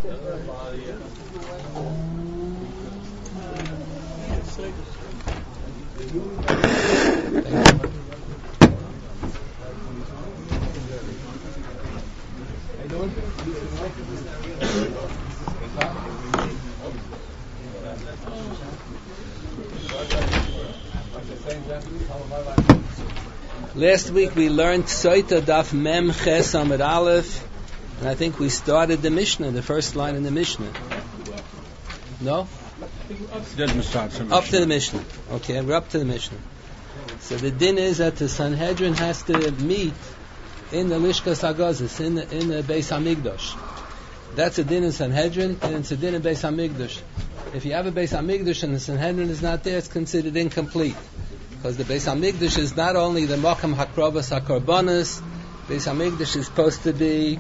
Last week we learned Soita Daf Mem Ches Amud Aleph, and I think we started the Mishnah, the first line in the Mishnah. No? Up to the Mishnah. Okay, we're up to the Mishnah. So the din is that the Sanhedrin has to meet in the Lishkas Hagazis, in the Beis Hamikdash. That's a din in Sanhedrin, and it's a din in Beis Hamikdash. If you have a Beis Hamikdash and the Sanhedrin is not there, it's considered incomplete. Because the Beis Hamikdash is not only the Makam Hakrovas HaKorbanos, Beis Hamikdash is supposed to be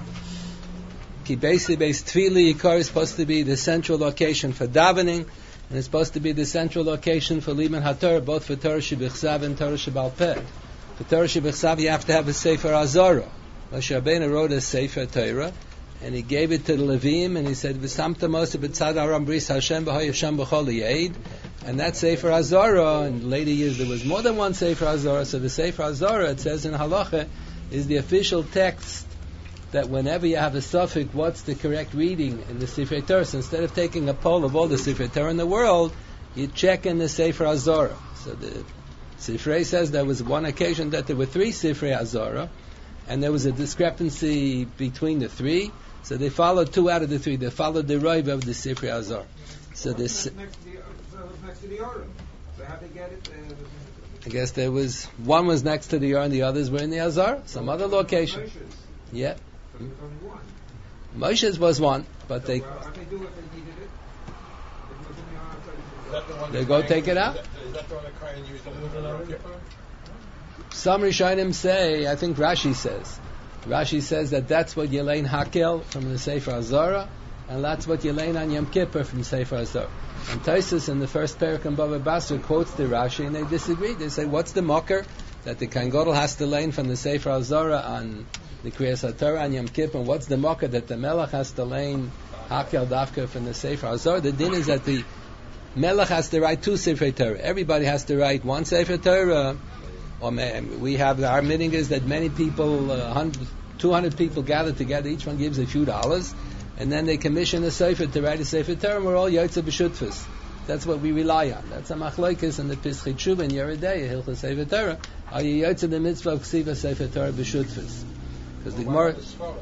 Ki Beis Tvili Yikar is supposed to be the central location for davening, and it's supposed to be the central location for Liman HaTorah, both for Torah Shebichsav and Torah Shebal Peh. For Torah Shebichsav you have to have a Sefer Azara. Moshe Rabbeinu wrote a Sefer Torah, and he gave it to the Levim, and he said, V'samta Moshe b'tzad Aram Bris Hashem b'hoy Hashem b'chol Yid. And that Sefer Azara, in later years there was more than one Sefer Azara, so the Sefer Azara, it says in Halacha, is the official text that whenever you have a suffix, what's the correct reading in the Sefer Torah? So instead of taking a poll of all the Sefer Torah in the world, you check in the Sefer Azara. So the Sifrei says there was one occasion that there were three Sifrei Azara, and there was a discrepancy between the three, so they followed two out of the three. They followed the Rav of the Sifrei Azara. So this... Next to the Yoram. So how they get it? I guess there was one was next to the Yoram, the others were in the Azar, some other location. Moshe's. Yeah. So there's only one. Moshe's was one, but they What they do if they needed it? If it was in the Yoram, they go take it out. Is that the one that Kohen used in the Yom Kippur? Some Rishonim say, I think Rashi says that that's what Yelein Hakel from the Sefer Azara, and that's what Yelein on Yom Kippur from Sefer Azara. And Taisus in the first parak in Bava Basra quotes the Rashi, and they disagree. They say, what's the mocker that the Kohen Gadol has to learn from the Sefer Azara on the Kriyas HaTorah on Yom Kippur? And what's the mocker that the Melech has to learn Hakel Dafka from the Sefer Azara? The din is that the Melech has to write two Sefer Torah. Everybody has to write one Sefer Torah. Or we have our meeting is that many people, 200 people gather together. Each one gives a few dollars. And then they commission a sefer to write a sefer Torah, and we're all Yotze B'Shutfus. That's what we rely on. That's a machlokes and the Pischei Tshuva and Yeridei, Hilchos Sefer Torah. Are you Yotze the mitzvah of Ksiva Sefer Torah B'Shutfus? Because the Gemara...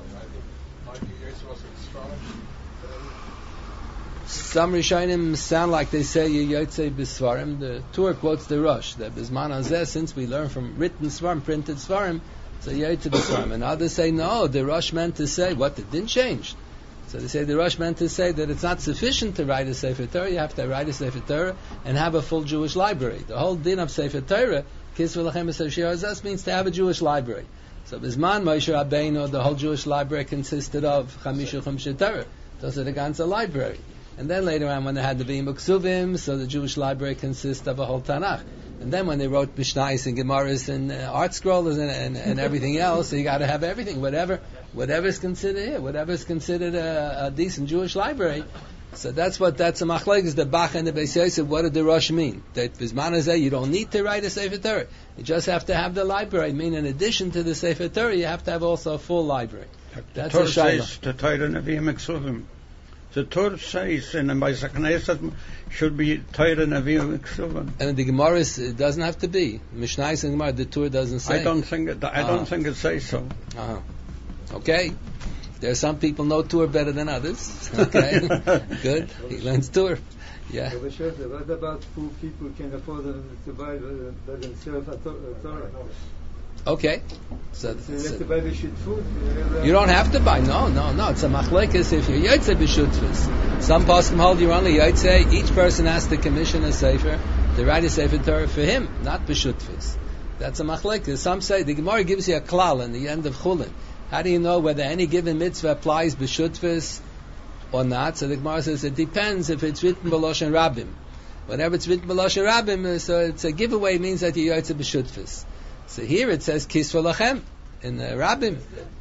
Some Rishonim sound like they say you Yotze B'Svarim. The Torah quotes the Rosh, that B'Zman Hazeh, since we learn from written Svarim, printed Svarim, so Yotze B'Svarim. And others say, no, the Rosh meant to say, what, it didn't change. So they say the Rosh meant to say that it's not sufficient to write a Sefer Torah, you have to write a Sefer Torah and have a full Jewish library. The whole din of Sefer Torah, Kisvei Lachem B'Shir Hazas, means to have a Jewish library. So Bizman Moshe Rabbeinu, the whole Jewish library consisted of Chamisha Torah. Those are the ganze library. And then later on when they had the B'im Uksuvim, so the Jewish library consists of a whole Tanakh. And then when they wrote Mishnayos and Gemaras and art scrolls and everything else, so you got to have everything, whatever is considered here, whatever is considered a decent Jewish library. So that's a machlekes, the Bach and the Beis Yosef. What did the Rosh mean? That Bizman Hazeh, you don't need to write a Sefer Torah. You just have to have the library. I mean, in addition to the Sefer Torah, you have to have also a full library. That's a shayla. The Torah Nevi'im Ksuvim. The Torah says in the Beis HaKnesset should be Torah Nevi'im Ksuvim. And the Gemara it doesn't have to be. Mishnayos and Gemara, the Torah doesn't say. I don't think it says so. Okay. There are some people know Torah better than others. Okay. Good. He learns Torah. Yeah. What about poor people can afford to buy themselves a Torah? Okay. So you have to buy the shit food? You don't have to buy. No. It's a machlekes if you're Yotze B'Shutfus. Some poskim hold you're only Yotze. Each person has to commission a sefer to write a sefer Torah for him, not B'Shutfus. That's a machlekes. Some say the Gemara gives you a klal in the end of Chulin. How do you know whether any given mitzvah applies B'Shutfus or not? So the Gemara says it depends if it's written B'Loshen Rabbim. Whenever it's written B'Loshen Rabbim, so it's a giveaway, means that you're Yotze B'Shutfus. So here it says Kisvei Lachem in the Rabbim.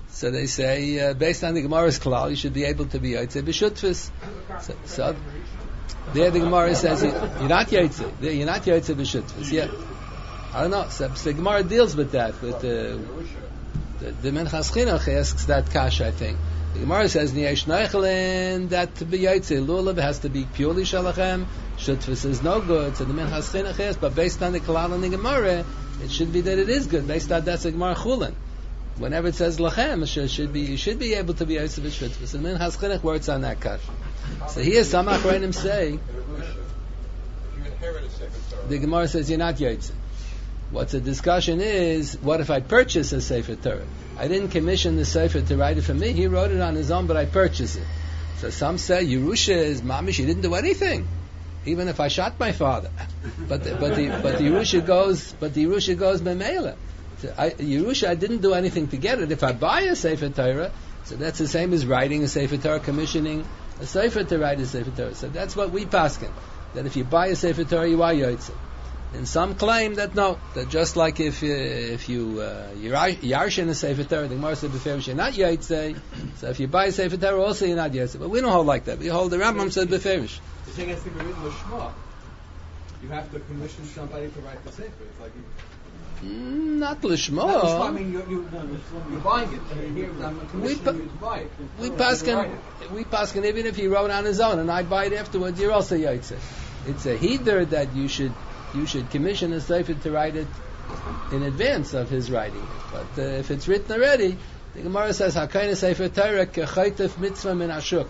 So they say, based on the Gemara's klal, you should be able to be Yaitse b'shutfus. So there the Gemara says you're not Yaitse. You're not Yaitse b'shutfus. Yeah. I don't know. So the Gemara deals with that. With the Minchas Chinuch asks that kasha, I think. The Gemara says Niyesh Neichelin that to be Yaitse lulav has to be purely shalachem. Shutfus is no good. So the Minchas Chinuch asks, but based on the klal and the Gemara, it should be that it is good. Based on that's the Gemara Chulin. Whenever it says lachem, you should be able to be Yaitse b'shutfus. And Minchas Chinuch works on that kasha. So here some Achronim say the Gemara says you're not Yaitse. What's the discussion is, what if I purchase a Sefer Torah? I didn't commission the Sefer to write it for me. He wrote it on his own, but I purchased it. So some say Yerusha is mamish. He didn't do anything, even if I shot my father. But the Yerusha goes. But the Yerusha goes b'meila. Yerusha, I didn't do anything to get it. If I buy a Sefer Torah, so that's the same as writing a Sefer Torah, commissioning a Sefer to write a Sefer Torah. So that's what we paskin. That if you buy a Sefer Torah, you are Yaitse. And some claim that no, that just like if you yarshin a Sefer Torah, the Gemara said beferish you're not Yaitse. So if you buy a Sefer Torah, also you're not Yaitse. But we don't hold like that. We hold the Rambam said beferish. The thing has to be written Lishma. You have to commission somebody to write the Sefer. It's like not Lishma. Not Lishma. I mean, you're buying it. And here I'm commissioning you to buy it. We paskin even if he wrote on his own and I buy it afterwards, you're also Yaitse. It's a header that you should commission a Sefer to write it in advance of his writing. But if it's written already, the Gemara says, "Hakayna Sefer Torah kechaytef mitzvah min ashuk."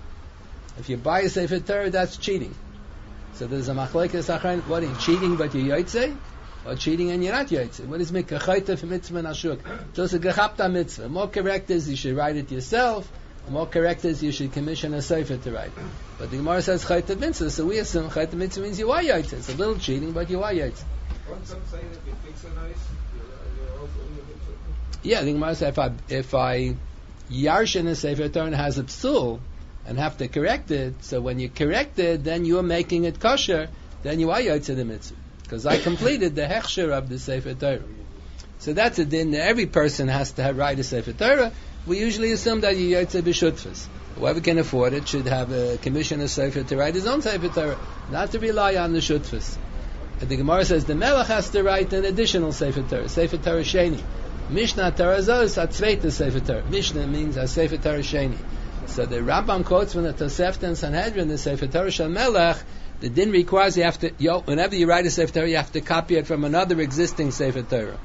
If you buy a Sefer Torah, that's cheating. So there's a machlekes achayin. What are you cheating? But you're Yaitse, or cheating and you're not Yaitse? What is kechaytef mitzvah min ashuk? Just a gechapta mitzvah. More correct is you should write it yourself. More correct is you should commission a Sefer to write. But the Gemara says Chaytav Mitzvah, so we assume Chaytav Mitzvah means you are Yaitse. It's a little cheating, but you are Yaitse. Some say that you think so nice, you're also in the mitzvah. Yeah, the Gemara says if I yarshin a Sefer Torah and has a psul and have to correct it, so when you correct it, then you are making it kosher, then you are Yaitse the Mitzvah. Because I completed the hechsher of the Sefer Torah. So that's a din that every person has to write a Sefer Torah. We usually assume that you Yaitse b'shutfus. Whoever can afford it should have a commissioner Sefer to write his own Sefer Torah, not to rely on the shutfus. And the Gemara says the Melech has to write an additional Sefer Torah Sheni. Mishnah Torah Zos Atzveita Sefer Torah. Mishnah means a Sefer Torah Sheni. So the Rambam quotes from the Tosefta and Sanhedrin, the Sefer Torah Shel Melech, the din requires you have to, whenever you write a Sefer Torah, you have to copy it from another existing Sefer Torah.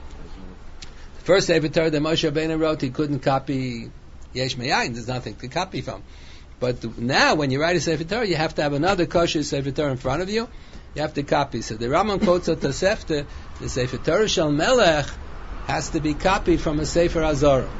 First Sefer Torah that Moshe Rabbeinu wrote, he couldn't copy Yesh Me'ayin. There's nothing to copy from. But now, when you write a Sefer Torah, you have to have another kosher Sefer Torah in front of you. You have to copy. So the Rambam quotes a Tosefta, the Sefer Torah Shel Melech has to be copied from a Sefer Azorah.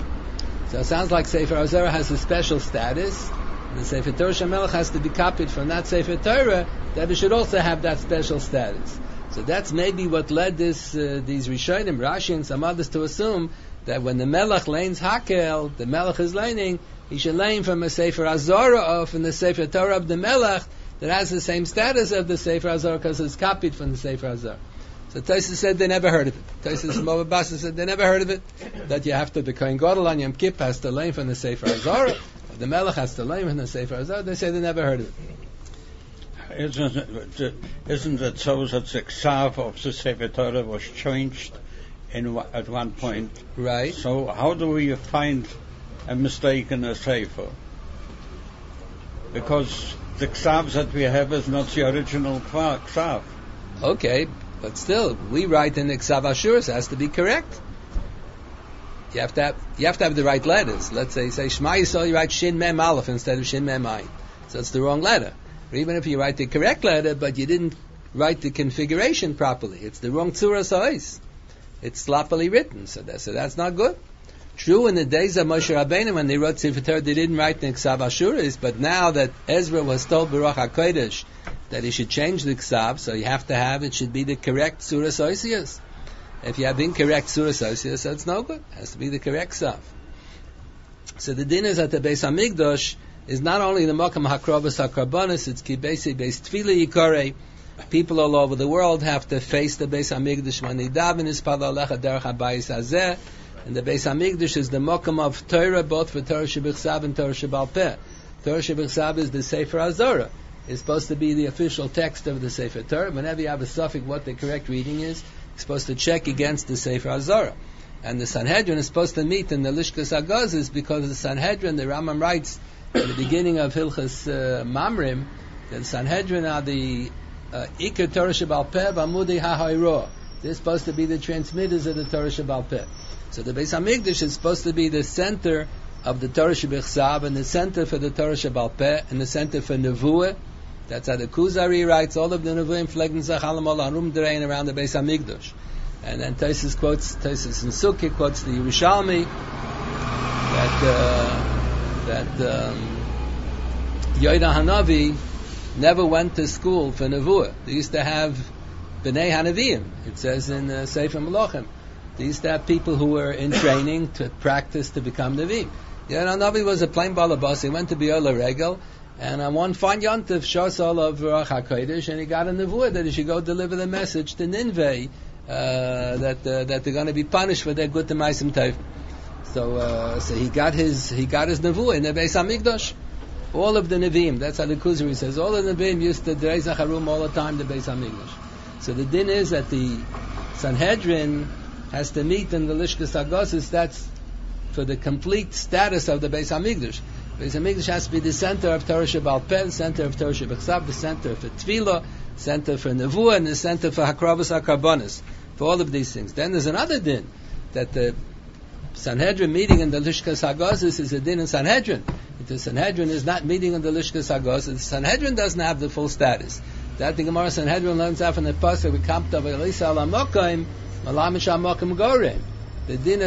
So it sounds like Sefer Azorah has a special status. The Sefer Torah Shel Melech has to be copied from that Sefer Torah, that it should also have that special status. So that's maybe what led these Rishonim, Rashi and some others to assume that when the Melech lanes Hakel, the Melech is laning, he should lane from a Sefer Azorah or from the Sefer Torah of the Melech that has the same status of the Sefer Azorah because it's copied from the Sefer Azorah. So Tosfos said they never heard of it. Tosfos and Bava Basra said they never heard of it. That you have to, the Kohen Gadol on Yom Kippur has to lane from the Sefer Azorah, the Melech has to lane from the Sefer Azorah. They say they never heard of it. Isn't it so that the Ksav of the Sefer Torah was changed at one point? Right. So how do we find a mistake in a Sefer? Because the Ksav that we have is not the original Ksav. Okay, but still, we write in the Ksav Ashur, so it has to be correct. You have to have the right letters. Let's say Shema Yisrael, you write Shin Mem Aleph instead of Shin Mem Ayin. So it's the wrong letter. Or even if you write the correct letter, but you didn't write the configuration properly, it's the wrong tzura sa'is. It's sloppily written, so that's not good. True, in the days of Moshe Rabbeinu, when they wrote Sefer Torah, they didn't write the Ksav Ashuris, but now that Ezra was told Baruch HaKodesh that he should change the Ksav, so you have to have, it should be the correct tzura sa'is. If you have incorrect tzura sa'is, that's no good. It has to be the correct Ksav. So the din is at the Beis HaMikdash is not only the Makam HaKrovas HaKarbonis, it's Kibesi Beis Tefillah Yikorei. People all over the world have to face the Beis HaMikdash when they daven Ispal Alecha Derech HaBayis Hazeh. And the Beis Hamikdash is the Mokum of Torah, both for Torah Shebichsav and Torah Shebal Peh. Torah Shebichsav is the Sefer HaZorah. It's supposed to be the official text of the Sefer Torah. Whenever you have a suffix what the correct reading is, you're supposed to check against the Sefer HaZorah. And the Sanhedrin is supposed to meet in the Lishkas HaGozis because the Sanhedrin, the Rambam writes at the beginning of Hilchas Mamrim, that the Sanhedrin are the Iker Torah Shebal Peh B'Amudei HaHayro. They're supposed to be the transmitters of the Torah Shebal Peh. So the Beis Hamikdash is supposed to be the center of the Torah Shebichsav and the center for the Torah Shebal Peh and the center for Nevuah. That's how the Kuzari writes all of the Nevuim Flegn Zachalam Ol Harum Derein around the Beis Hamikdash. And then Taisus in Sukkah quotes the Yerushalmi that Yoda Hanavi never went to school for Nevuah. They used to have B'nai Hanavim. It says in Sefer Melachim. They used to have people who were in training to practice to become Nevi'im. Yoda Hanavi was a plain balabas. He went to B'Yola Regel, and on one fine yontif, Shasal of Ruach HaKodesh, and he got a Nevuah that he should go deliver the message to Nineveh that they're going to be punished for their good to Maisim Tev. So he got his Nevuah in the Beis Hamikdash. All of the Nevi'im, that's how the Kuzari says, all of the Nevi'im used to Derei Zacharum all the time, the Beis Hamikdash. So the din is that the Sanhedrin has to meet in the Lishkas HaGozis. That's for the complete status of the Beis Hamikdash. Beis Hamikdash has to be the center of Torah Shebal Peh, the center of Torah Shebichsav, the center for Tefillah, center for Nevuah, and the center for Hakravas HaKarbonis, for all of these things. Then there's another din, that the Sanhedrin meeting in the Lishkas HaGozis is a din in Sanhedrin. If the Sanhedrin is not meeting in the Lishkas HaGozis, the Sanhedrin doesn't have the full status. That the Gemara Sanhedrin learns out from the pasuk, we come to Elisa ala Mokaim, Malamish HaMokim Gorem. The din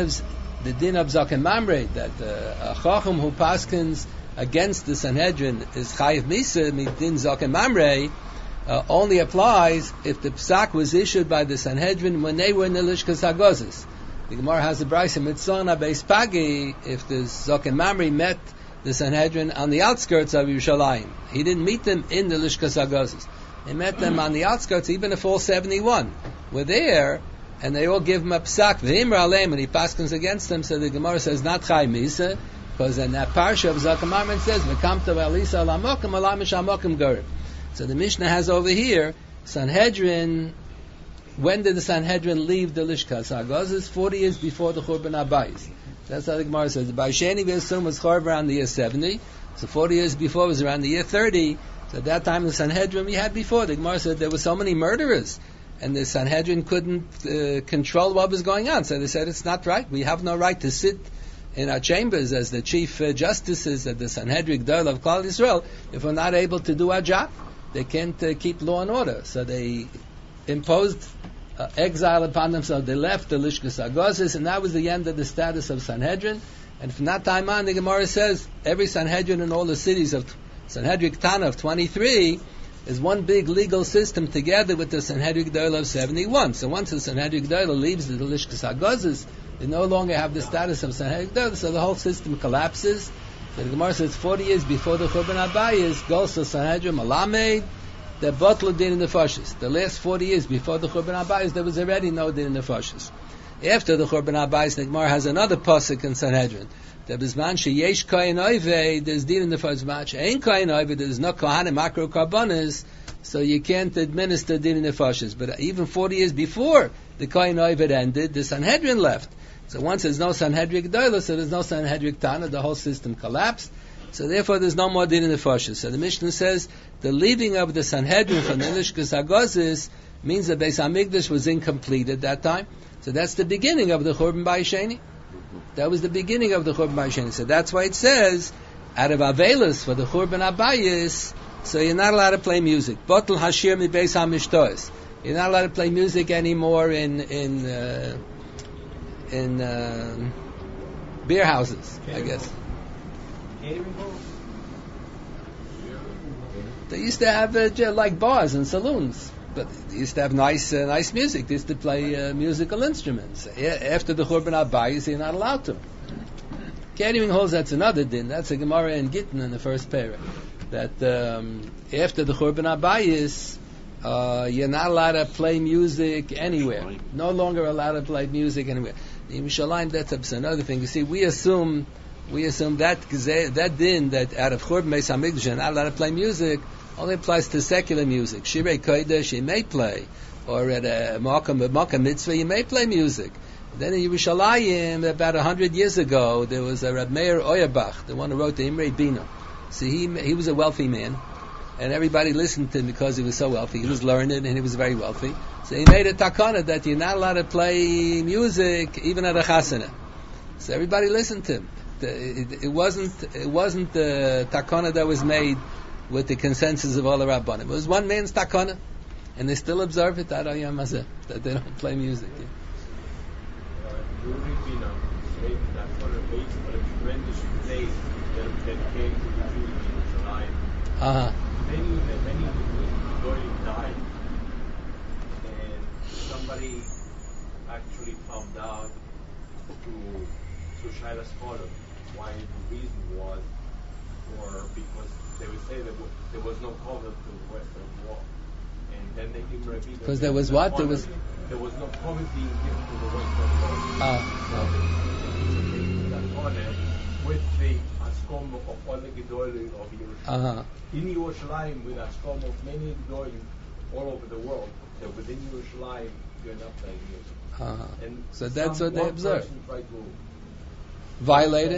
of Zaken Mamre, that a Chacham who paskins against the Sanhedrin is Chayiv Misa, din Zaken Mamre, only applies if the psak was issued by the Sanhedrin when they were in the Lishkas HaGozis. The Gemara has a brayse mitzona beis pagi if the Zaken Mamre met the Sanhedrin on the outskirts of Yerushalayim. He didn't meet them in the Lishkas HaGozis. He met them on the outskirts, even if all 71 were there, and they all give him a psak, v'imra aleim, and he paskins against them. So the Gemara says, not Chai Misa, because in that parsha of Zaken Mamre it says, v'kamta v'alisa ala mokim, alamish ha-mokim garib. So the Mishnah has over here, Sanhedrin, when did the Sanhedrin leave the Lishkas HaGozis? 40 years before the Churban HaBayis. That's how the Gemara says. The Baisheni V'Yasum was Chorv around the year 70, so 40 years before was around the year 30. So at that time the Sanhedrin we had before, the Gemara said there were so many murderers, and the Sanhedrin couldn't control what was going on. So they said, it's not right. We have no right to sit in our chambers as the chief justices of the Sanhedrin Gdol of Klal Yisrael if we're not able to do our job. They can't keep law and order. So they imposed exile upon themselves. They left the Lishkas HaGozis, and that was the end of the status of Sanhedrin. And from that time on, the Gemara says, every Sanhedrin in all the cities of Sanhedrin Ktana of 23 is one big legal system together with the Sanhedrin Gdolah of 71. So once the Sanhedrin Gdolah leaves the Lishkas HaGozis, they no longer have the status of Sanhedrin Gdolah, so the whole system collapses. So the Gemara says 40 years before the Churban HaBayis, goes to Sanhedrin Malamed, the Botlu Din in the Fashis. The last 40 years before the Churban HaBayis, there was already no Din in the Fashis. After the Churban HaBayis, the Gemara has another pasuk in Sanhedrin. The Bizman Sheyesh Kohen Oivei, there's Din in the Fashis. Ain't Kohen Oivei, there's no Kohanim Makro Karbonis, so you can't administer Din in the Fashis. But even 40 years before the Kohen Oivei ended, the Sanhedrin left. So once there's no Sanhedrin Gdolah, so there's no Sanhedrin Tana, the whole system collapsed. So therefore there's no more Din in the Fashis. So the Mishnah says the leaving of the Sanhedrin from the Lishkas HaGozis means that Beis HaMikdash was incomplete at that time. So that's the beginning of the Churban Bayisheni. That was the beginning of the Churban Bayisheni. So that's why it says, out of Avelis for the Churban HaBayis, so you're not allowed to play music. Botel Hashir mi Beis HaMishtois. You're not allowed to play music anymore in beer houses, I guess. They used to have like bars and saloons, but they used to have nice music. They used to play musical instruments. After the Churban HaBayis, you're not allowed to. Catering holds that's another din. That's a Gemara in Gittin in the first parah. That after the Churban HaBayis, you're not allowed to play music anywhere. No longer allowed to play music anywhere. Yerushalayim, that's another thing. You see, we assume that din that out of Churban Beis Hamikdash you're not allowed to play music only applies to secular music. Shirei Kodesh you may play, or at a Makkah mitzvah you may play music. Then in Yerushalayim, about 100 years ago, there was a Reb Meir Auerbach, the one who wrote the Imrei Bina. See, he was a wealthy man, and everybody listened to him because he was so wealthy. He was learned and he was very wealthy. So he made a takana that you're not allowed to play music even at a chasana. So everybody listened to him. It wasn't the takana that was made with the consensus of all the rabbanim. It was one man's takana, and they still observe it that they don't play music. Yeah. During Bina, maybe that's one of the tremendous days that came to the Jewish life. Many Goyim died, and somebody actually found out to Shaila's father why the reason was, or because they would say that there was no cover to the Western Wall, and then they gave Rabbi because there was what? There was no cover being given to the Western Wall. So they put that honor with the Askom of all the Gedolim of Yerushalayim. In Yerushalayim, with Askom of many Gedolim all over the world, so within Yerushalayim, you're not playing music. And so that's what they observed. Tried to violated.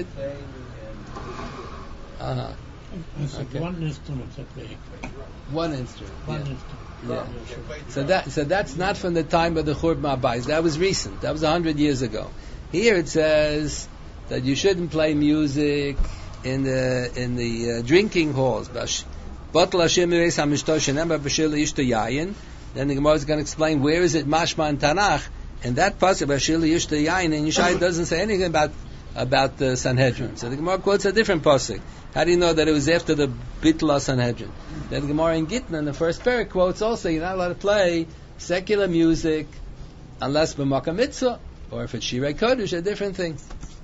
Okay. One instrument that they. One instrument. One instrument. Yeah. So that's not from the time of the Churban Abayis. That was recent. That was 100 years ago. Here it says that you shouldn't play music in the drinking halls. Then the Gemara is going to explain where is it mashma in Tanakh, and that pasuk Bashil Yishta Yayin in Yishai doesn't say anything about the Sanhedrin. So the Gemara quotes a different pasuk. How do you know that it was after the Bitla Sanhedrin? Then the Gemara in Gittin, the first parak, quotes also you're not allowed to play secular music unless b'makkah mitzvah, or if it's Shirei Kodesh, a different thing.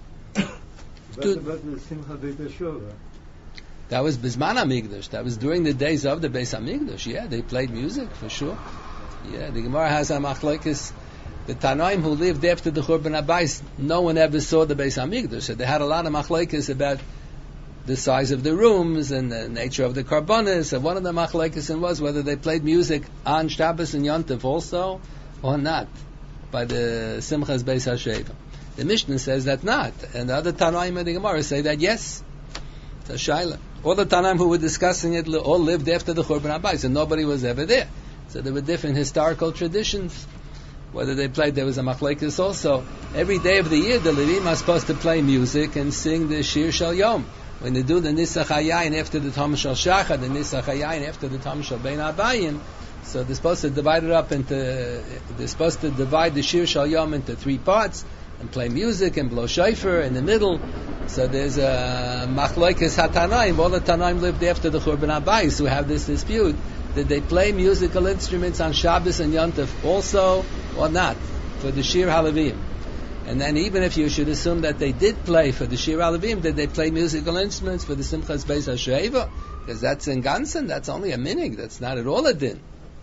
That was Bizman HaMikdash. That was during the days of the Beis HaMikdash. Yeah, they played music for sure. Yeah, the Gemara has a machlokes. The Tanaim who lived after the Churban Abayis, no one ever saw the Beis HaMikdash. So they had a lot of machlokes about the size of the rooms and the nature of the karbonis. And one of the machlokes was whether they played music on Shabbos and Yom Tov also or not by the Simchas Beis HaSheva. The Mishnah says that not, and the other Tanaim of the Gemara say that yes. It's a shaila. All the Tanaim who were discussing it all lived after the Churban Abayis, and nobody was ever there. So there were different historical traditions. Whether they played, there was a machlekes also. Every day of the year, the Levim are supposed to play music and sing the Shir Shal Yom. When they do the Nisach HaYayin after the Tom Shal Shachar, the Nisach HaYayin after the Tom Shal Bein Abayim, so they're supposed to divide it up they're supposed to divide the Shir Shal Yom into 3 parts, and play music and blow shofar in the middle. So there's a machlokes hatanaim. All the Tanaim lived after the Churban Abayis who have this dispute. Did they play musical instruments on Shabbos and Yom Tov also or not for the Shir HaLevim? And then even if you should assume that they did play for the Shir HaLevim, did they play musical instruments for the Simchas Beis HaSheva? Because that's in Gansen, that's only a minig, that's not at all a din.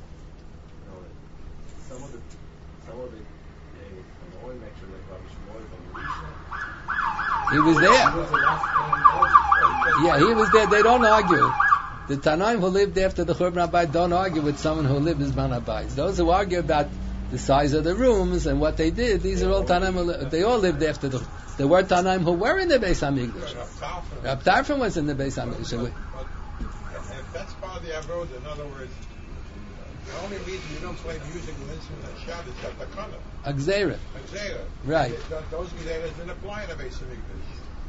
He was there. Yeah, he was there. They don't argue. The Tanaim who lived after the Churban Abayis don't argue with someone who lived as Bizman Abayis. Those who argue about the size of the rooms and what they did, these are all Tanaim. They all lived after the. There were Tanaim who were in the Beis Hamikdash. Rab Tarfon was in the Beis Hamikdash. If that's part of the avodah, in other words, the only reason you don't play musical instruments at Shabbos is that the color. Agzera. Right. Those Gzeras didn't apply in the Beis Hamikdash.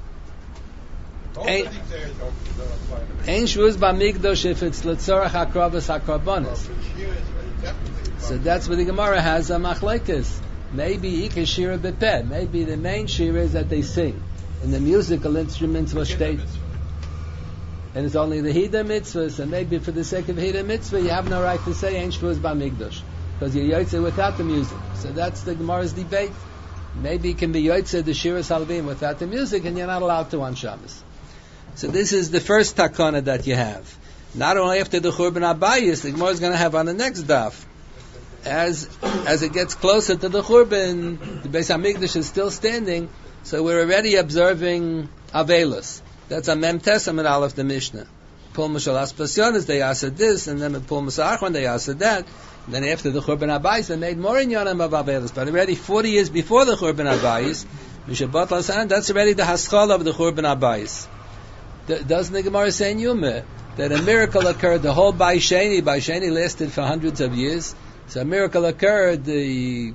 Ein shvuz b'mikdash if it's letzorach hakravas hakarbonis. So that's what the Gemara has a machlekes. Maybe ikar shira bepeh. Maybe the main shira is that they sing, and the musical instruments were stated. And it's only the hida mitzvahs, and maybe for the sake of hida mitzvah, you have no right to say ein shvuz b'mikdash because you're yotze without the music. So that's the Gemara's debate. Maybe it can be yotze the shiras halvim without the music, and you're not allowed to on Shabbos. So this is the first takana that you have. Not only after the Churban Abayis, the Gemara is going to have on the next daf. as it gets closer to the Churban, the Beis Hamikdash is still standing, so we're already observing Avelos. That's a Mem Testament Aleph the Mishnah. Pul Mashal Aspasionis, they asked this, and then Pul Masachon, they asked that. And then after the Churban Abayis, they made more in Yonim of Avelos. But already 40 years before the Churban Abayis, Mishabat Lasan, that's already the Haschal of the Churban Abayis. Doesn't the Gemara say in Yuma that a miracle occurred? The whole Baisheni lasted for hundreds of years. So a miracle occurred. They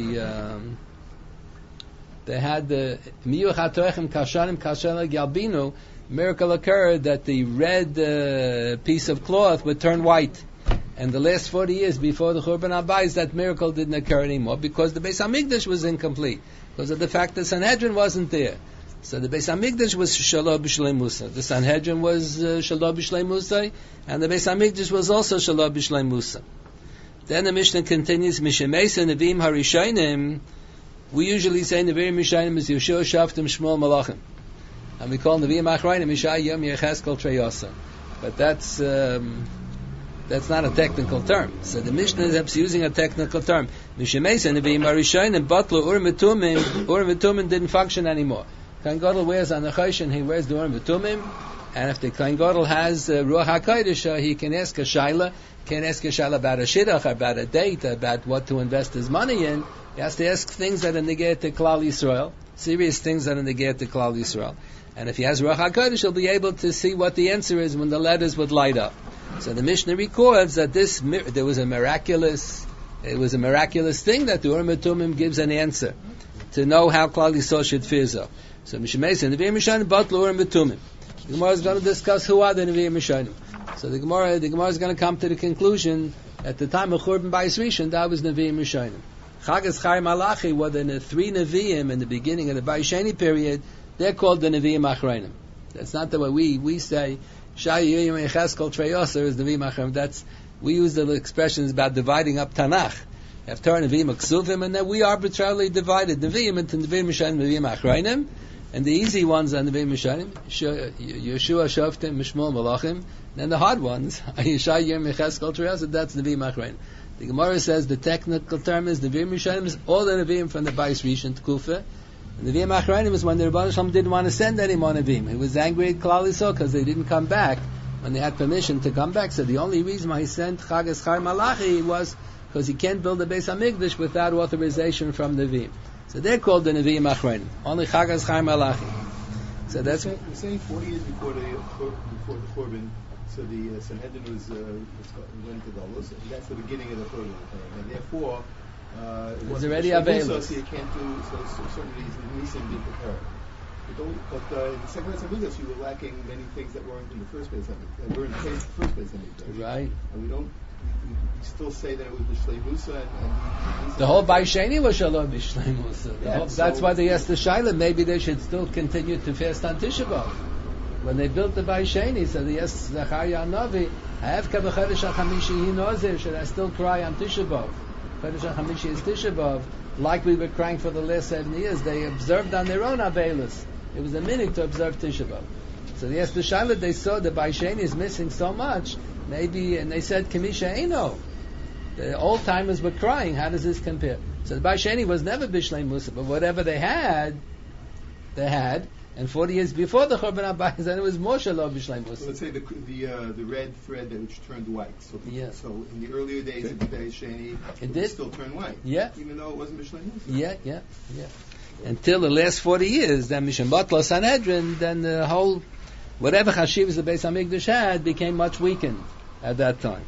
had the Miyuchat Toechem Kashanim Kashanim Galbinu. Miracle occurred that the red piece of cloth would turn white. And the last 40 years before the Churban Abayis, that miracle didn't occur anymore because the Beis Hamikdash was incomplete because of the fact that Sanhedrin wasn't there. So the Beis Hamikdash was Shalom B'Shlei Musa. The Sanhedrin was Shalom B'Shlei Musa, and the Beis Hamikdash was also Shalom B'Shlei Musa. Then the Mishnah continues, Mishemeisa Nevi'im Harishayim. We usually say Nevi'im Harishayim is Yeshua Shaftim Shmuel Malachim. And we call Nevi'im Achrayim Yishai Yom Yecheskel Treyasa. But that's not a technical term. So the Mishnah is using a technical term. Mishemeisa Nevi'im Harishayim Batlu Urim V'Tumim didn't function anymore. Kohen Gadol wears on the Choshen, he wears the Urim V'Tumim, and if the Kohen Gadol has Ruach HaKodesh, he can ask a Shaila, about a Shidduch, about a date, about what to invest his money in. He has to ask things that are negate to Klal Yisrael, serious things that are negate to Klal Yisrael. And if he has Ruach HaKodesh, he'll be able to see what the answer is when the letters would light up. So the Mishnah records that there was a miraculous thing that the Urim V'Tumim gives an answer to know how Klal Yisrael should feel. So Mishemeisa Nevi'im Mishanim Batlu Urim V'Tumim. The Gemara is going to discuss who are the Nevi'im Mishanim. So the Gemara is going to come to the conclusion at the time of Churban Bayis Rishon that was Nevi'im Mishanim. Chagas Chai Malachi were the 3 Nevi'im in the beginning of the Bayis Sheni period. They're called the Nevi'im Achrayim. That's not the way we say Shai Yom Yecheskel Treyoser is Nevi'im Achrayim. We use the expressions about dividing up Tanakh. You have Torah Nevi'im Aksuvim, and then we arbitrarily divided Nevi'im into Nevi'im Mishanim, Nevi'im Achrayim. And the easy ones are Nevi'im Mishanim, Yeshua Shoftim, Mishmol Malachim. And the hard ones, Yishai Yom Yecheskel Treyasa, that's Nevi'im Achrayim. The Gemara says the technical term is Nevi'im Mishanim is all the Nevi'im from the Bayis Rishon to Kufa. And Nevi'im Achrayim is when the Rebbeinu Shalom didn't want to send any more Nevi'im. He was angry at Klal Yisrael because they didn't come back when they had permission to come back. So the only reason why he sent Chagas Chai Malachi was because he can't build a Beis Hamikdash without authorization from Nevi'im. So they're called the Nevi'im Achrayim. Only Chagas Chai Malachi. So that's we're saying 40 years before the Churban. So the Sanhedrin went to Galus, and that's the beginning of the Churban. And therefore, it was already available. So you can't do certain reasons Nisim be prepared. But in the second Hamikdash, you were lacking many things that weren't in the first place. That were in the first place Hamikdash. Right. And we still say that it was B'Shlei Musa and the whole Bayis Sheni was Shalom B'Shlei Musa. That's why they asked the Shaila, maybe they should still continue to fast on Tisha B'Av. When they built the Bayis Sheni, so they asked Zechariah Navi, Ha'evka b'Chodesh HaChamishi hi Nazir, should I still cry on Tisha B'Av? Chodesh HaChamishi is Tisha B'Av. Like we were crying for the last 7 years, they observed on their own Avelis. It was a minute to observe Tisha B'Av. So they asked the Shaila, they saw the Bayis Sheni is missing so much, maybe, and they said, Kamisha Eino. The old timers were crying. How does this compare? So the Bayis Sheni was never B'Shlei Musa, but whatever they had. And 40 years before the Churban Abayis, then it was more Shalom B'Shlei Musa. So let's say the red thread which turned white. So in the earlier days of the Bayis Sheni, it did still turn white. Yeah. Even though it wasn't B'Shlei Musa. Yeah. Until the last 40 years, then Mishan Batla Sanhedrin, then the whole whatever Chashivas the Beis Hamikdash had became much weakened at that time.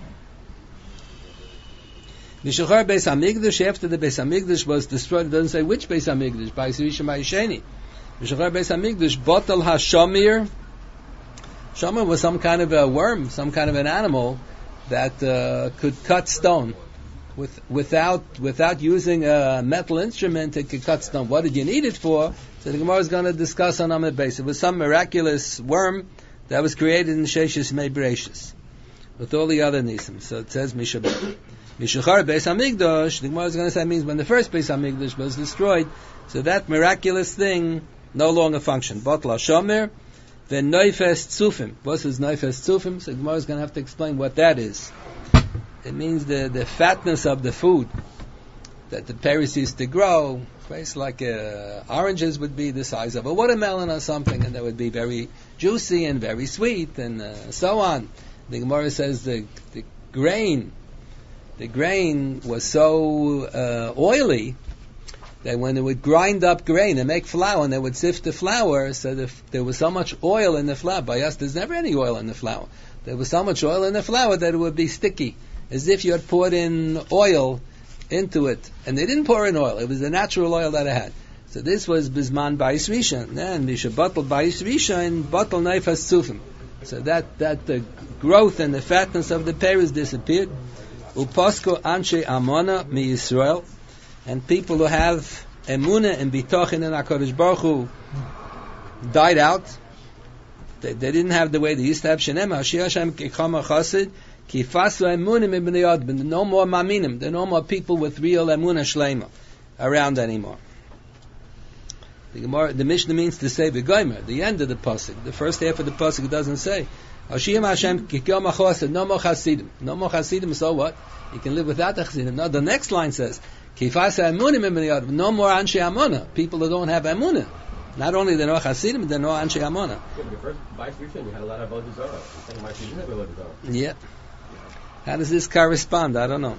Mishachar Beis Hamikdash, after the Beis Hamikdash was destroyed, it doesn't say which Beis Hamikdash, Bayis Rishon Bayis Sheni. Mishachar Beis Hamikdash, Batal HaShamir. Shamir was some kind of a worm, some kind of an animal that could cut stone. Without using a metal instrument, it could cut stone. What did you need it for? So the Gemara is going to discuss on Amud Beis. It was some miraculous worm that was created in Sheshis Mei Bereishis with all the other nisim. So it says Mishachar Beis Hamikdash. The Gemara is going to say means when the first Beis Hamikdash was destroyed, so that miraculous thing no longer functioned. Batal HaShamir, then Neifes Tzufim. What is Neifes Tzufim? So the Gemara is going to have to explain what that is. It means the fatness of the food that the Paris used to grow. Place like oranges would be the size of a watermelon or something, and they would be very juicy and very sweet, and so on. The Gemara says the grain was so oily that when they would grind up grain and make flour, and they would sift the flour, so there was so much oil in the flour. By us, there's never any oil in the flour. There was so much oil in the flour that it would be sticky, as if you had poured in oil into it. And they didn't pour in oil. It was the natural oil that it had. So this was Bisman Bais Rishon. Then Misha Batal Bais Rishon, Batal Neifas Tzufim. So that the growth and the fatness of the Paris disappeared. Upasko Anshe Amona Mi Yisrael. And people who have emunah and bitachin in HaKadosh Baruch Hu died out. They didn't have the way they used to have. Shenem Hashir Hashem Kechama Chassid Kifasu emunim ibn Yadbin. No more maminim. There are no more people with real emunah shleima around anymore. The Mishnah means to say v'goymer. The end of the pasuk. The first half of the pasuk doesn't say Hashir Hashem Kechama Chassid. No more Chasidim. No more Chasidim. So what? You can live without the Chasidim. No, the next line says no more Anshe Amona, people who don't have Amunah. Not only they're no Hasidim, they're no Anshe Amona. The first Bais Rishon, you had a lot of Avodah Zarah. The second Bais Rishon, you had Avodah Zarah. Yeah. How does this correspond? I don't know.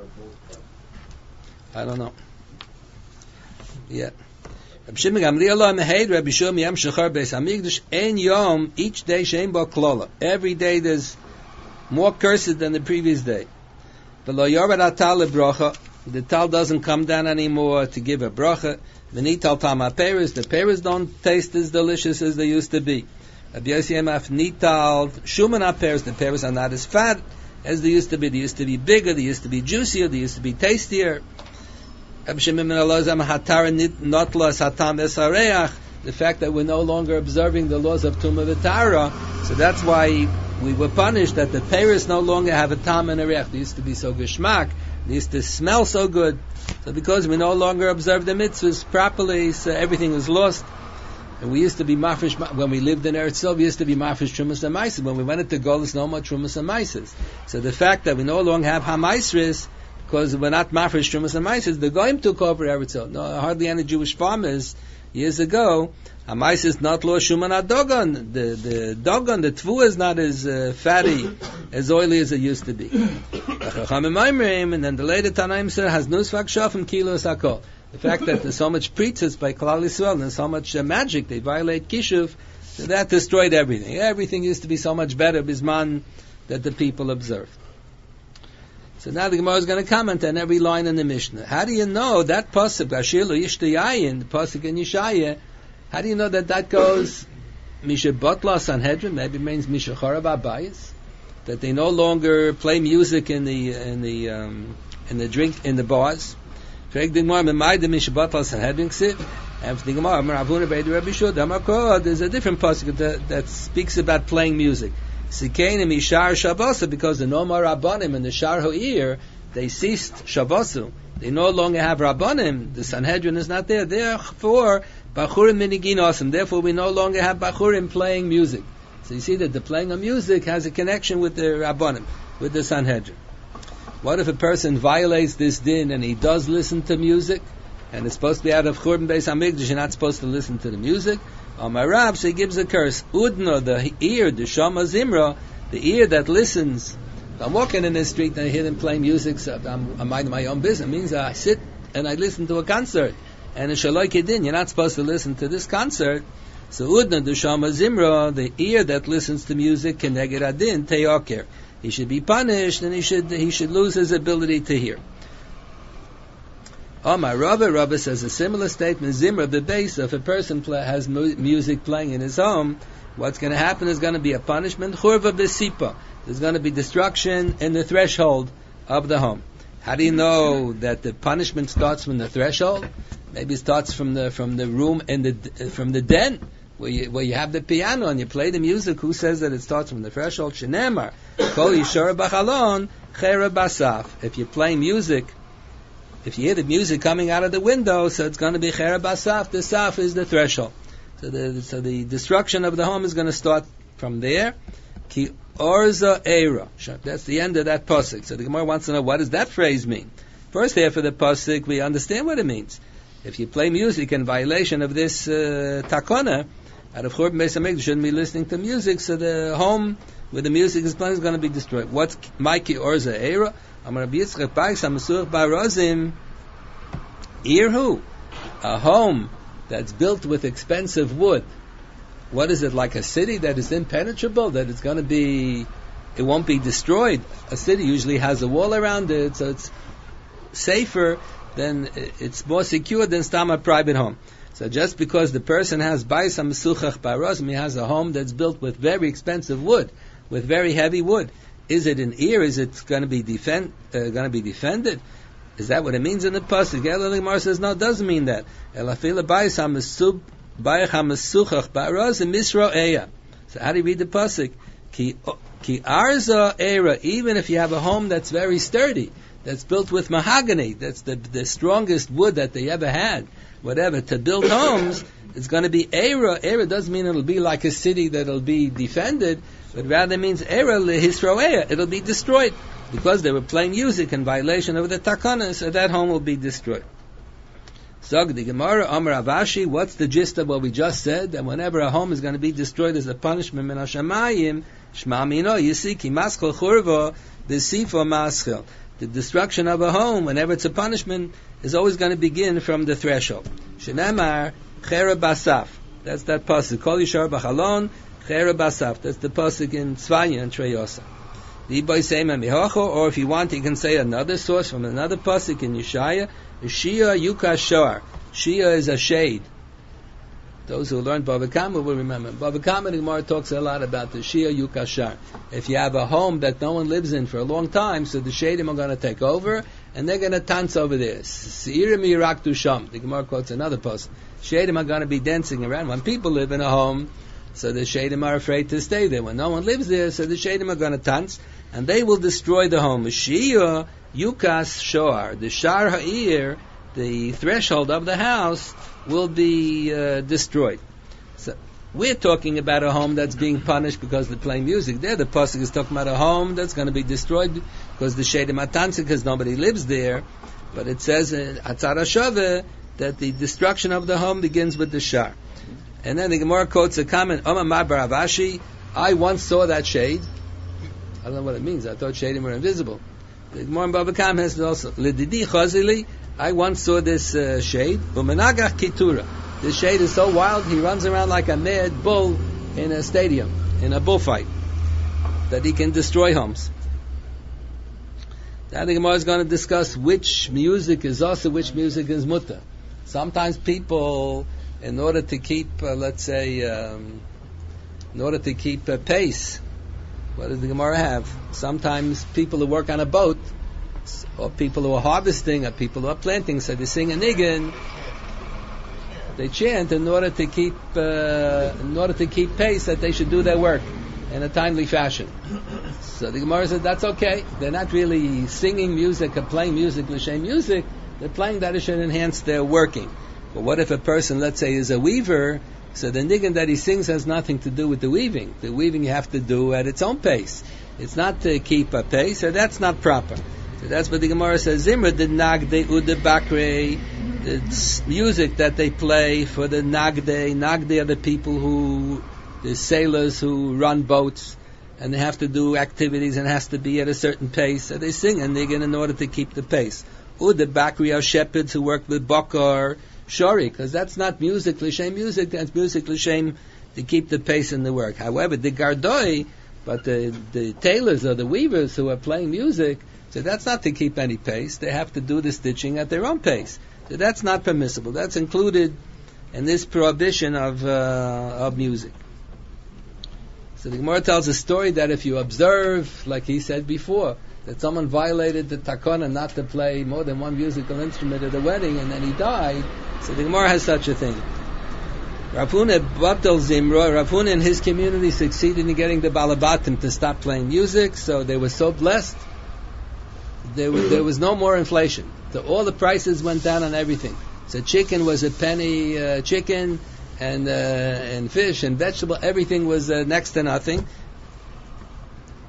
Yeah. Rabbi Shimon Gamliel Meheid, Rabbi Shimon Yom Shachar Beis Hamikdash, Ein Yom, each day Shein Bo Klola. Every day there's more curses than the previous day. V'lo Yored Atal LeBrocha. The tal doesn't come down anymore to give a bracha. V'nital tama peres. The peres don't taste as delicious as they used to be. Rabbi Yossi Emaf nital shumana peres. The peres are not as fat as they used to be. They used to be bigger. They used to be juicier. They used to be tastier. Rabbi Shimon ben Elazar hatara notlas hatam esareach. The fact that we're no longer observing the laws of Tumah v'Tara, so that's why we were punished that the peres no longer have a tam and a reach. They used to be so geshmak. They used to smell so good. So because we no longer observe the mitzvahs properly, so everything was lost. And we used to be mafresh, when we lived in Eretz Yisrael, we used to be mafresh trumas and maises. When we went into Golus, no more trumas and maises. So the fact that we no longer have hamaisris, because we're not mafresh trumas and maises, the goyim took over Eretz Yisrael. No, hardly any Jewish farmers, years ago, hamaisis not lo shuman adogon. The dogon, the tvu is not as fatty, as oily as it used to be. And then the later Tanaim said, has nusvak shofim kilos hakol. The fact that there's so much preachers by Klal Yisrael and there's so much magic, they violate kishuv, so that destroyed everything. Everything used to be so much better bisman that the people observed. So now the Gemara is going to comment on every line in the Mishnah. How do you know that pasuk Ashir lo yishtayayin, the pasuk in Yeshaya? How do you know that goes Misha Batla Sanhedrin? Maybe it means Misha Charav Abayis, that they no longer play music in the drink in the bars. There's a different pasuk that speaks about playing music. Because the Nomar Rabbanim and the Shar Ha'ir, they ceased Shabbosu. They no longer have Rabbanim. The Sanhedrin is not there. Therefore, Bachurim minigin awesome. Therefore, we no longer have Bachurim playing music. So you see that the playing of music has a connection with the Rabbanim, with the Sanhedrin. What if a person violates this din and he does listen to music, and it's supposed to be out of Churban Beis Hamikdash, you're not supposed to listen to the music? Amar Rab, so he gives a curse. Udno, the ear, the Shama Zimra, the ear that listens. I'm walking in the street and I hear them playing music, so I'm minding my own business. It means I sit and I listen to a concert. And in Shaloi Kedin, you're not supposed to listen to this concert. So Udna, the Shama Zimra, the ear that listens to music, Keneged Adin, Teyoker. He should be punished and he should lose his ability to hear. My Rabba says a similar statement. Zimra, the base, if a person has music playing in his home, what's going to happen is going to be a punishment. Churva b'sipa. There's going to be destruction in the threshold of the home. How do you know that the punishment starts from the threshold? Maybe it starts from the room from the den where you have the piano and you play the music. Who says that it starts from the threshold? Shenemar kol yishar b'chalon chera basaf. If you're playing music, if you hear the music coming out of the window, so it's going to be chera basaf. The saf is the threshold. So the destruction of the home is going to start from there. Ki orza eira. That's the end of that pasuk. So the Gemara wants to know, what does that phrase mean? First half of the pasuk, we understand what it means. If you play music in violation of this takana, out of Churban Beis Hamikdash, you shouldn't be listening to music, so the home where the music is playing is going to be destroyed. What's Maiki Orza Eira? Amar Rabbi Yitzchak Pais HaMesuach Ba'Rozim Irhu, a home that's built with expensive wood. What is it, like a city that is impenetrable, that it's going to be, it won't be destroyed? A city usually has a wall around it, so it's safer, then it's more secure than a private home. So just because the person has Bais HaMesuchach Ba'Rozim, he has a home that's built with very expensive wood, with very heavy wood. Is it an ear? Is it going to be defended? Is that what it means in the pasuk? The Gemara says no, it doesn't mean that. Elafila Bais HaMesuchach Ba'Rozim Misro Eya. So how do you read the pasuk? Ki Arza Eira. Even if you have a home that's very sturdy, that's built with mahogany, that's the strongest wood that they ever had, whatever, to build homes, it's going to be Eira. Eira doesn't mean it'll be like a city that'll be defended, but rather means Eira lehisroeya. It'll be destroyed because they were playing music in violation of the takana, so that home will be destroyed. So the Gemara, Amar Avashi, what's the gist of what we just said? That whenever a home is going to be destroyed as a punishment min hashamayim, shma mino, you see, ki maschel churva, b'sifo maschel. The destruction of a home, whenever it's a punishment, is always going to begin from the threshold. Shenemar Chera Basaf. That's that pasuk. Kol Yishar B'Chalon Chera Basaf. That's the pasuk in Tzvanya and Treyosa. Or if you want, you can say another source from another pasuk in Yeshaya. Shia Yuka Shor. Shia is a shade. Those who learned Bava Kama will remember. Bava Kama, the Gemara talks a lot about the Shia Yuka Shar. If you have a home that no one lives in for a long time, so the shadim are going to take over, and they're going to dance over there. Seirim Yiraktu Sham. The Gemara quotes another post. Shadim are going to be dancing around. When people live in a home, so the shadim are afraid to stay there. When no one lives there, so the shadim are going to dance, and they will destroy the home. Shia Yukas Shor. The Shar Ha'ir, the threshold of the house, will be destroyed. So we're talking about a home that's being punished because they're playing music. There, the pasuk is talking about a home that's going to be destroyed because the shadim atanzik, because nobody lives there. But it says in Atzar HaShaveh that the destruction of the home begins with the shar. And then the Gemara quotes a comment, Omar Bar Avashi, I once saw that shade. I don't know what it means. I thought shadim were invisible. The Gemara in Bava Kama has also, Lididi Chazili, I once saw this shade. Umenagach Kitura. This shade is so wild, he runs around like a mad bull in a stadium, in a bullfight, that he can destroy homes. Now the Gemara is going to discuss which music is also, which music is mutter. Sometimes people, in order to keep, let's say, in order to keep pace, what does the Gemara have? Sometimes people who work on a boat, or people who are harvesting, or people who are planting, so they sing a niggin, they chant in order to keep pace, that they should do their work in a timely fashion. So the Gemara said that's okay. They're not really singing music or playing music, l'shem music. They're playing that it should enhance their working. But what if a person, let's say, is a weaver? So the niggin that he sings has nothing to do with the weaving. The weaving you have to do at its own pace. It's not to keep a pace, so that's not proper. So that's what the Gemara says. Zimra the nagde ude bakre. It's music that they play for the nagde. Nagde are the people the sailors who run boats, and they have to do activities and has to be at a certain pace. So they sing a niggin in order to keep the pace. Ude bakre are shepherds who work with bakar shori, because that's not music l'shem music. That's music l'shem to keep the pace in the work. However, the gardoi, but the tailors or the weavers who are playing music, so that's not to keep any pace. They have to do the stitching at their own pace. So that's not permissible. That's included in this prohibition of music. So the Gemara tells a story that if you observe, like he said before, that someone violated the takana not to play more than one musical instrument at a wedding, and then he died. So the Gemara has such a thing. Rav Huna Batel Zimra, Rav Huna and his community succeeded in getting the Balabatim to stop playing music, so they were so blessed. There was no more inflation. So all the prices went down on everything. So chicken was a penny chicken, and fish and vegetable, everything was next to nothing.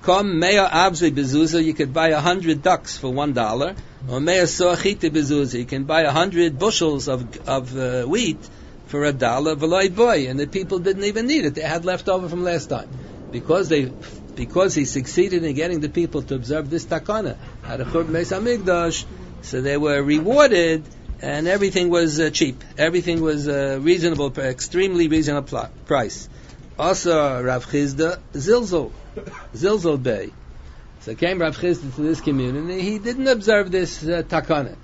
Kom mea abzi bezuza, you could buy 100 ducks for $1. Or mea soachite bezuza, you can buy 100 bushels of wheat for $1. V'loi boy, and the people didn't even need it. They had left over from last time. Because he succeeded in getting the people to observe this takana at a Churban Beis Hamikdash, so they were rewarded, and everything was cheap. Everything was reasonable, extremely reasonable price. Also, Rav Chizda Zilzal Bey. So came Rav Chizda to this community. He didn't observe this takana.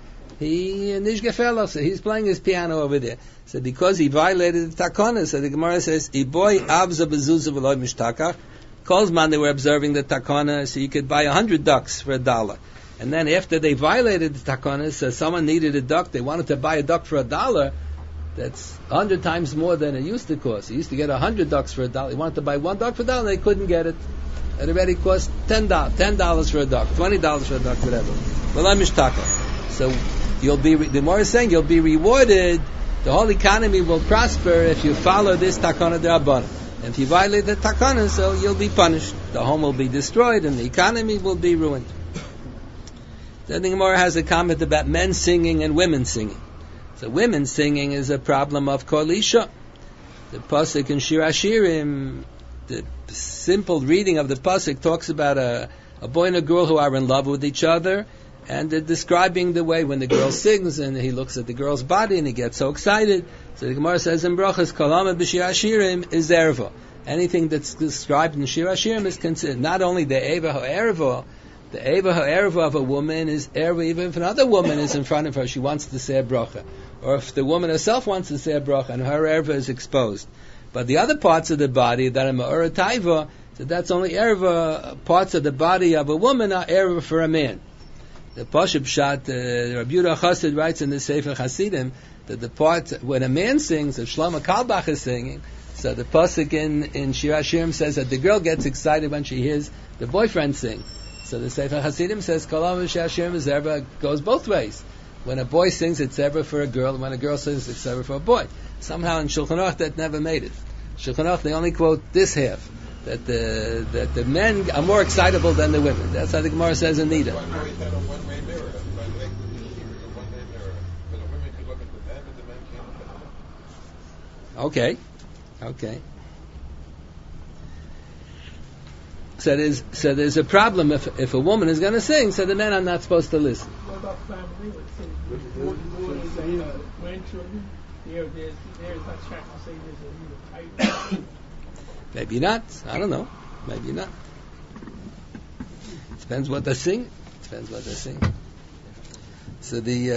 He he's playing his piano over there. So because he violated the takana, so the Gemara says, "Iboy abza bezuzah v'loy mishtakach." Kolzman, they were observing the takana, so you could buy 100 ducks for $1. And then after they violated the takana, so someone needed a duck, they wanted to buy a duck for $1. That's 100 times more than it used to cost. He used to get 100 ducks for $1. He wanted to buy one duck for $1, and they couldn't get it. It already cost $10 for a duck, $20 for a duck, whatever. V'loy mishtakach. So the more is saying, you'll be rewarded. The whole economy will prosper if you follow this takana d'Rabbanan. And if you violate the takana, so you'll be punished. The home will be destroyed and the economy will be ruined. Then the Gemara has a comment about men singing and women singing. So women singing is a problem of Kol Isha. The pasuk in Shir Hashirim, the simple reading of the pasuk talks about a boy and a girl who are in love with each other, and they're describing the way when the girl sings and he looks at the girl's body and he gets so excited. So the Gemara says in Brachas, Kalama b'Shir Hashirim is erva. Anything that's described in Shir Hashirim is considered not only the Eva ha'erva. The Eva ha'erva of a woman is erva even if another woman is in front of her, she wants to say a bracha. Or if the woman herself wants to say a bracha and her erva is exposed. But the other parts of the body that are ma'ora taiva, so that's only erva, parts of the body of a woman are erva for a man. The Pashup Pshat, Rabbi Yehuda Chassid writes in the Sefer Hasidim that the part when a man sings, if Shlomo Kalbach is singing, so the pasuk in Shir Hashirim says that the girl gets excited when she hears the boyfriend sing. So the Sefer Hasidim says Kalam Shir Hashirim is ever goes both ways. When a boy sings, it's ever for a girl, and when a girl sings, it's ever for a boy. Somehow in Shulchan Aruch that never made it. Shulchan Aruch they only quote this half. That the men are more excitable than the women. That's how the Gemara says in Nida. Okay. So there's a problem if a woman is going to sing, so the men are not supposed to listen. What about family? Grandchildren? There's not trying to say there's a type. Maybe not. I don't know. Maybe not. Depends what they sing. So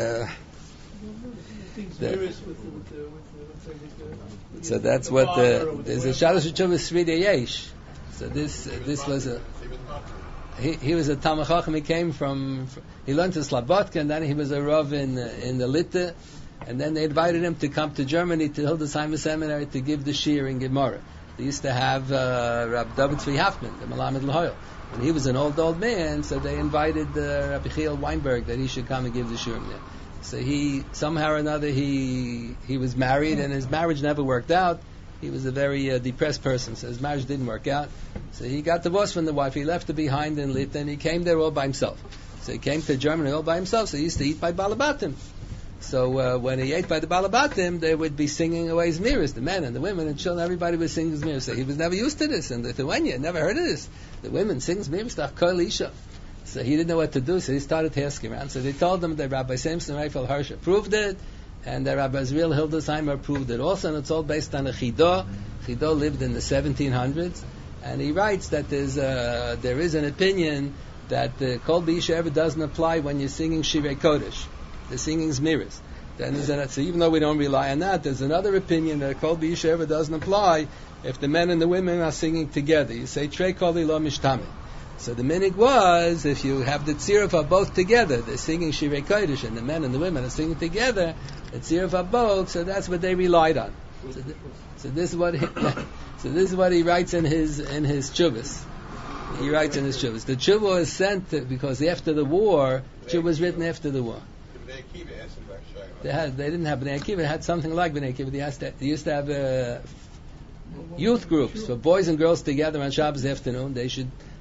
so that's what there's a Shalosh Tshuvos Sridei Yesh. So this was he was a Talmid Chacham. He came from he learned to Slabodka, and then he was a Rav in the Litta, and then they invited him to come to Germany to Hildesheimer Seminary to give the Shir in Gemara. They used to have Rabbi David Tzvi Hoffman, the Melamed L'Hoyel. When he was an old man, so they invited Rabbi Chiel Weinberg that he should come and give the shiurim there. So he, somehow or another, he was married, and his marriage never worked out. He was a very depressed person, so his marriage didn't work out. So he got divorced from the wife. He left her behind and lived, and he came there all by himself. So he came to Germany all by himself, so he used to eat by Balabatim. So when he ate by the Balabatim, they would be singing away his mirrors, the men and the women and children, everybody was singing his mirrors. So he was never used to this, and the Lithuania never heard of this. The women sing his mirrors, Kol Isha. So he didn't know what to do, so he started asking around. So they told him that Rabbi Samson Raphael Hirsch approved it, and that Rabbi Zriel Hildesheimer approved it also, and it's all based on a Chidah. Chidah lived in the 1700s, and he writes that there is an opinion that the Kol B'Isha ever doesn't apply when you're singing Shirei Kodesh. The singing's mirrors. So even though we don't rely on that, there's another opinion that Kol B'Isha ever doesn't apply if the men and the women are singing together. You say Trei Kol Lo Mishtame. So the minig was if you have the tziruf both together, they're singing Shirei Kodesh, and the men and the women are singing together, the tziruf both. So that's what they relied on. So this is what he writes in his tshuvos. He writes in his tshuvos. The tshuva was sent because after the war, tshuva was written after the war. They didn't have Bnei Akiva. They had something like Bnei Akiva. They used to have youth groups for boys and girls together on Shabbos afternoon. They should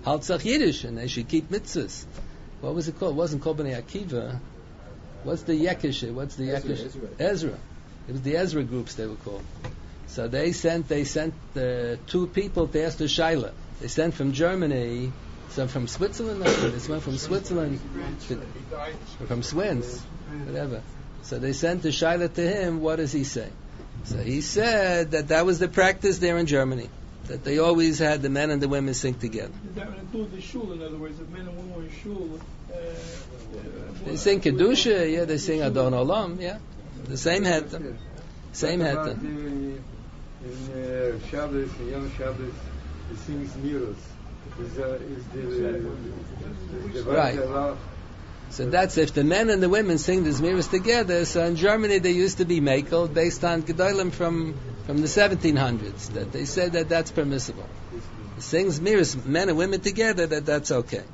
Haltzach Yiddish, and they should keep mitzvahs. What was it called? It wasn't called Bnei Akiva. What's the Yekish? What's the Yekish? Ezra. It was the Ezra groups they were called. So they sent 2 people to ask the Shaila. They sent from Germany, some from Switzerland. This one from Switzerland, from Swins, whatever. So they sent the Shaila to him. What does he say? So he said that was the practice there in Germany, that they always had the men and the women sing together. That would include the shul, in other words, if men and women were in shul. They sing Kedusha, yeah, they sing Adon Olam, yeah. The same heter. Same heter. In Shabbos, in Yom Shabbos, he sings Miros. Right. So that's if the men and the women sing the Zmiros together. So in Germany they used to be Mekel based on Gedolim from the 1700s, that they said that that's permissible. Sing Zmiros, men and women together, that's okay.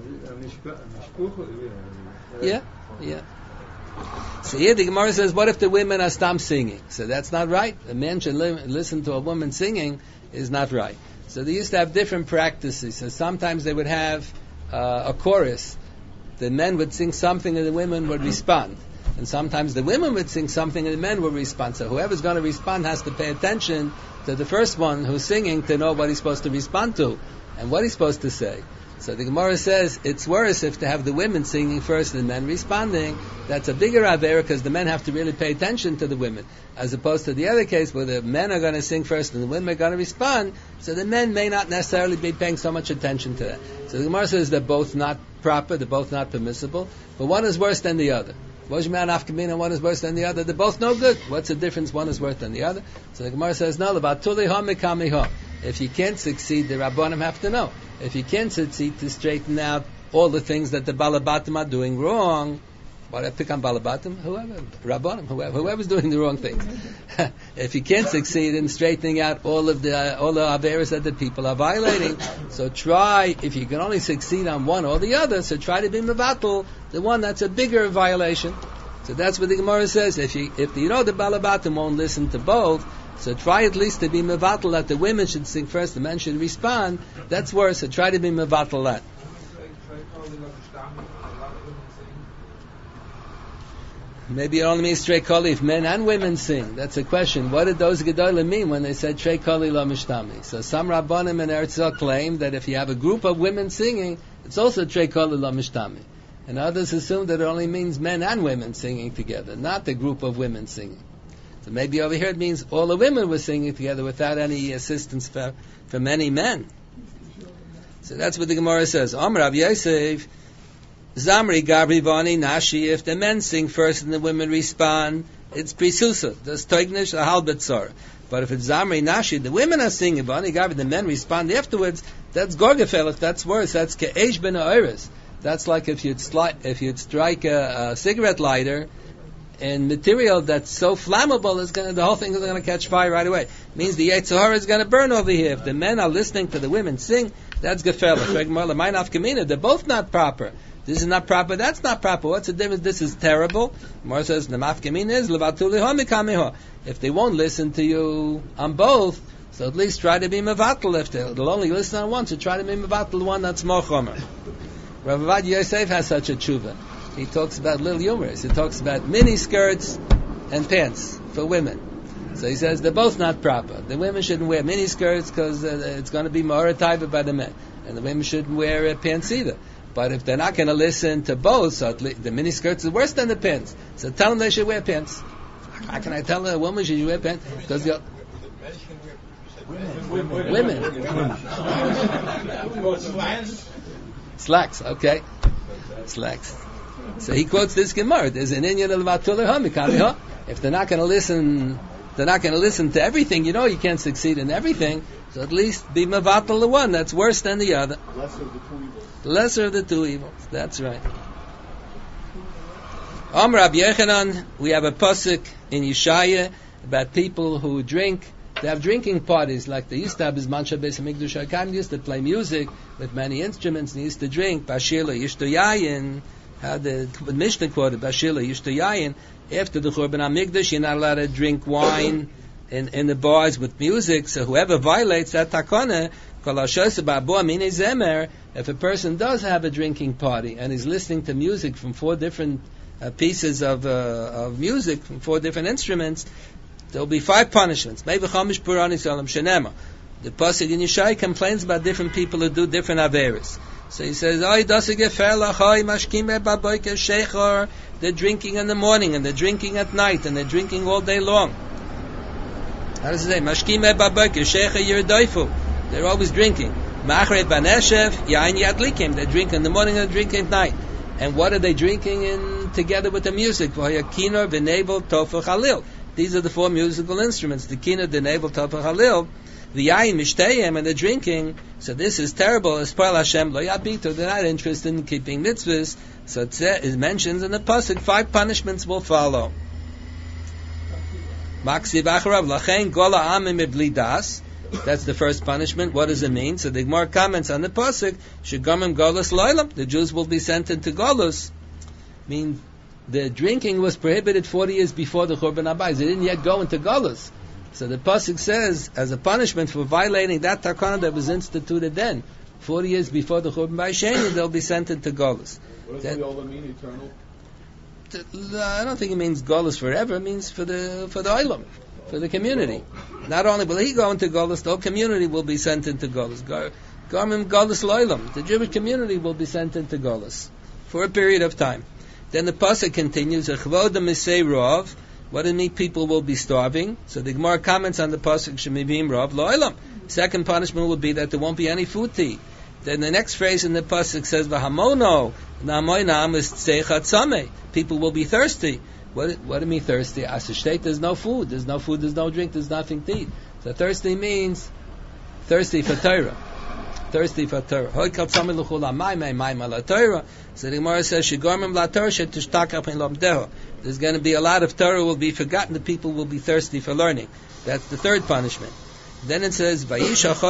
Yeah. So here the Gemara says, what if the women are stam singing? So that's not right. A man should listen to a woman singing is not right. So they used to have different practices. So sometimes they would have a chorus. The men would sing something and the women would respond. And sometimes the women would sing something and the men would respond. So whoever's going to respond has to pay attention to the first one who's singing to know what he's supposed to respond to and what he's supposed to say. So the Gemara says it's worse if to have the women singing first and the men responding. That's a bigger avera because the men have to really pay attention to the women, as opposed to the other case where the men are going to sing first and the women are going to respond. So the men may not necessarily be paying so much attention to that. So the Gemara says they're both not proper, they're both not permissible, but one is worse than the other. One is worse than the other. They're both no good. What's the difference? One is worse than the other. So the Gemara says no. If you can't succeed, the Rabbanim have to know. If you can't succeed to straighten out all the things that the Balabatim are doing wrong, what I pick on Balabatim? Whoever, Rabbanim, whoever's doing the wrong things. If you can't succeed in straightening out all the averas that the people are violating, so try, if you can only succeed on one or the other, so try to be mevatel, the one that's a bigger violation. So that's what the Gemara says. If the Balabatim won't listen to both, so try at least to be mevatel that the women should sing first, the men should respond. That's worse. So try to be mevatel that. Maybe it only means trei koli if men and women sing. That's a question. What did those gedolim mean when they said trei koli lo mishtami? So some rabbanim in Eretz Yisrael claim that if you have a group of women singing, it's also trei koli lo mishtami. And others assume that it only means men and women singing together, not the group of women singing. So maybe over here it means all the women were singing together without any assistance from any men. So that's what the Gemara says. Amar Rav Yosef, Zamri Gabri Vani Nashi, if the men sing first and the women respond, it's Prisusa. That's Toignish, a Halbetzor. But if it's Zamri Nashi, the women are singing Vani Gabri, the men respond afterwards, that's Gorgefelach, that's worse, that's Ke'esh ben Oiris. That's like if you'd strike a cigarette lighter and material that's so flammable, the whole thing is going to catch fire right away. It means the Yetzer Hara is going to burn over here. If the men are listening to the women sing, that's Gefelach. They're both not proper. This is not proper, that's not proper. What's the difference? This is terrible. Gemara says, if they won't listen to you on both, so at least try to be mevatel. If they'll only listen on one, so try to be mevatel the one that's more chomer. Rav Avad Yosef has such a tshuva. He talks about little humors. He talks about mini skirts and pants for women. So he says they're both not proper. The women shouldn't wear mini skirts because it's going to be more type by the men, and the women shouldn't wear pants either. But if they're not going to listen to both, so at least the mini skirts are worse than the pants. So tell them they should wear pants. How can I tell a woman she should wear pants? Because women. Slacks, okay. Slacks. So he quotes this Gemara. There's an inyan of Vatullah. If they're not going to listen, to everything. You can't succeed in everything. So at least be mevatel the one that's worse than the other. Lesser of the two evils. That's right. Rabbi Yechanan, we have a pasuk in Yeshaya about people who drink. They have drinking parties like they used to have. Bisman Shabbos Hamikdash HaKam used to play music with many instruments and they used to drink. Bashila Yishto Yayin, how the Mishnah quoted, Bashila Yishto Yayin. After the Churban HaMikdash, you're not allowed to drink wine in the bars with music. So whoever violates that takana, If a person does have a drinking party and is listening to music from 4 different pieces of music from 4 different instruments, there will be 5 punishments. Maybe Chamish Purani Salam Shenema. The Pasuk in Yeshai complains about different people who do different averis. So he says, they're drinking in the morning and they're drinking at night and they're drinking all day long. How does it say? Mashkim babayker shecha yirdoifu. They're always drinking. Machrei baneshev yain yadlikim. They drink in the morning and they drink at night. And what are they drinking in together with the music? Kinor, v'nevel, tofa, chalil. These are the 4 musical instruments. The kinor, the nevel, tofa, chalil. The yain mishteyem, and they're drinking. So this is terrible. Espal Hashem lo yabitu. They're not interested in keeping mitzvahs. So it mentions in the pasuk 5 punishments will follow. Maksiv acharav lachen gola amim ibli das. That's the first punishment. What does it mean? So the Gemara comments on the pasuk, Shegamim Golus Loilam. The Jews will be sent into Golus. Mean the drinking was prohibited 40 years before the Churban Abayis. They didn't yet go into Golus. So the pasuk says, as a punishment for violating that takana that was instituted then, 40 years before the Churban Abayis, they'll be sent into Golus. What does Golus mean? Eternal? I don't think it means Golus forever. It means for the Olam. For the community. Not only will he go into Golus, the whole community will be sent into Golus. Garmim Golus Loilam. The Jewish community will be sent into Golus for a period of time. Then the pasuk continues, Echvoda Misei Rov. What does it mean? People will be starving. So the Gemara comments on the pasuk, Shemivim Rov Loilam. Second punishment will be that there won't be any food to eat. Then the next phrase in the pasuk says, V'hamono Namoinam is Tseichat Sameh. People will be thirsty. What do you mean thirsty? Asishtate, there's no food. There's no food, there's no drink, there's nothing to eat. So thirsty means thirsty for Torah. Thirsty for Torah. So the Gemara says, there's going to be a lot of Torah will be forgotten. The people will be thirsty for learning. That's the third punishment. Then it says, what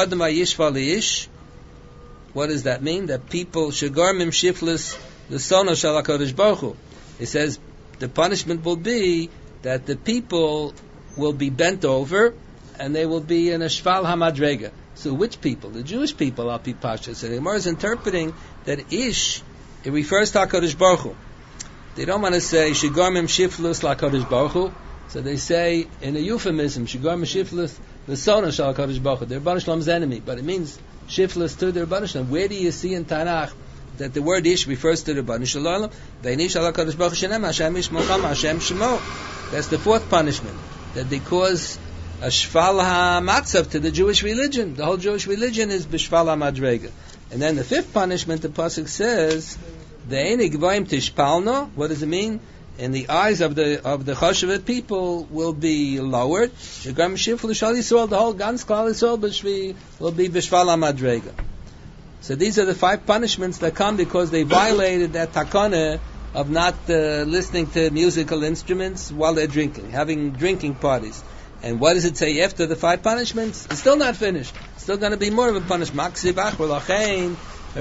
does that mean? That people, Shegarmim Shiflis, the Sono Shal HaKadosh Baruch Hu. It says, the punishment will be that the people will be bent over and they will be in a shval hamadrega. So which people? The Jewish people, Al Pi Pasha. So the Gemara is interpreting that Ish, it refers to HaKadosh Baruch Hu. They don't want to say Shigarmim Shiflus LaKadosh Baruch Hu. So they say in a euphemism, Shigarmim Shiflus L'Sona Shal HaKadosh Baruch Hu. They're Rebbeinu Shalom's enemy, but it means Shiflus to the Rebbeinu Shalom. Where do you see in Tanakh that the word Ish refers to the Rebbeinu Shalom? Ve'inish ala Kadosh Baruch Shenem Hashem Ish Mocham Hashem Shemo. That's the 4th punishment. That they cause a shval ha-matzav to the Jewish religion. The whole Jewish religion is b'shval ha-madrega. And then the 5th punishment, the pasuk says, Ve'eni gvoim tishpalno. What does it mean? In the eyes of the Choshevet people will be lowered. Shegam shiflu shal Yisrael, the whole Gans Klal Yisrael will be b'shval ha-madrega. So these are the 5 punishments that come because they violated that takana of not listening to musical instruments while they're drinking, having drinking parties. And what does it say after the 5 punishments? It's still not finished. It's still going to be more of a punishment. Gehenim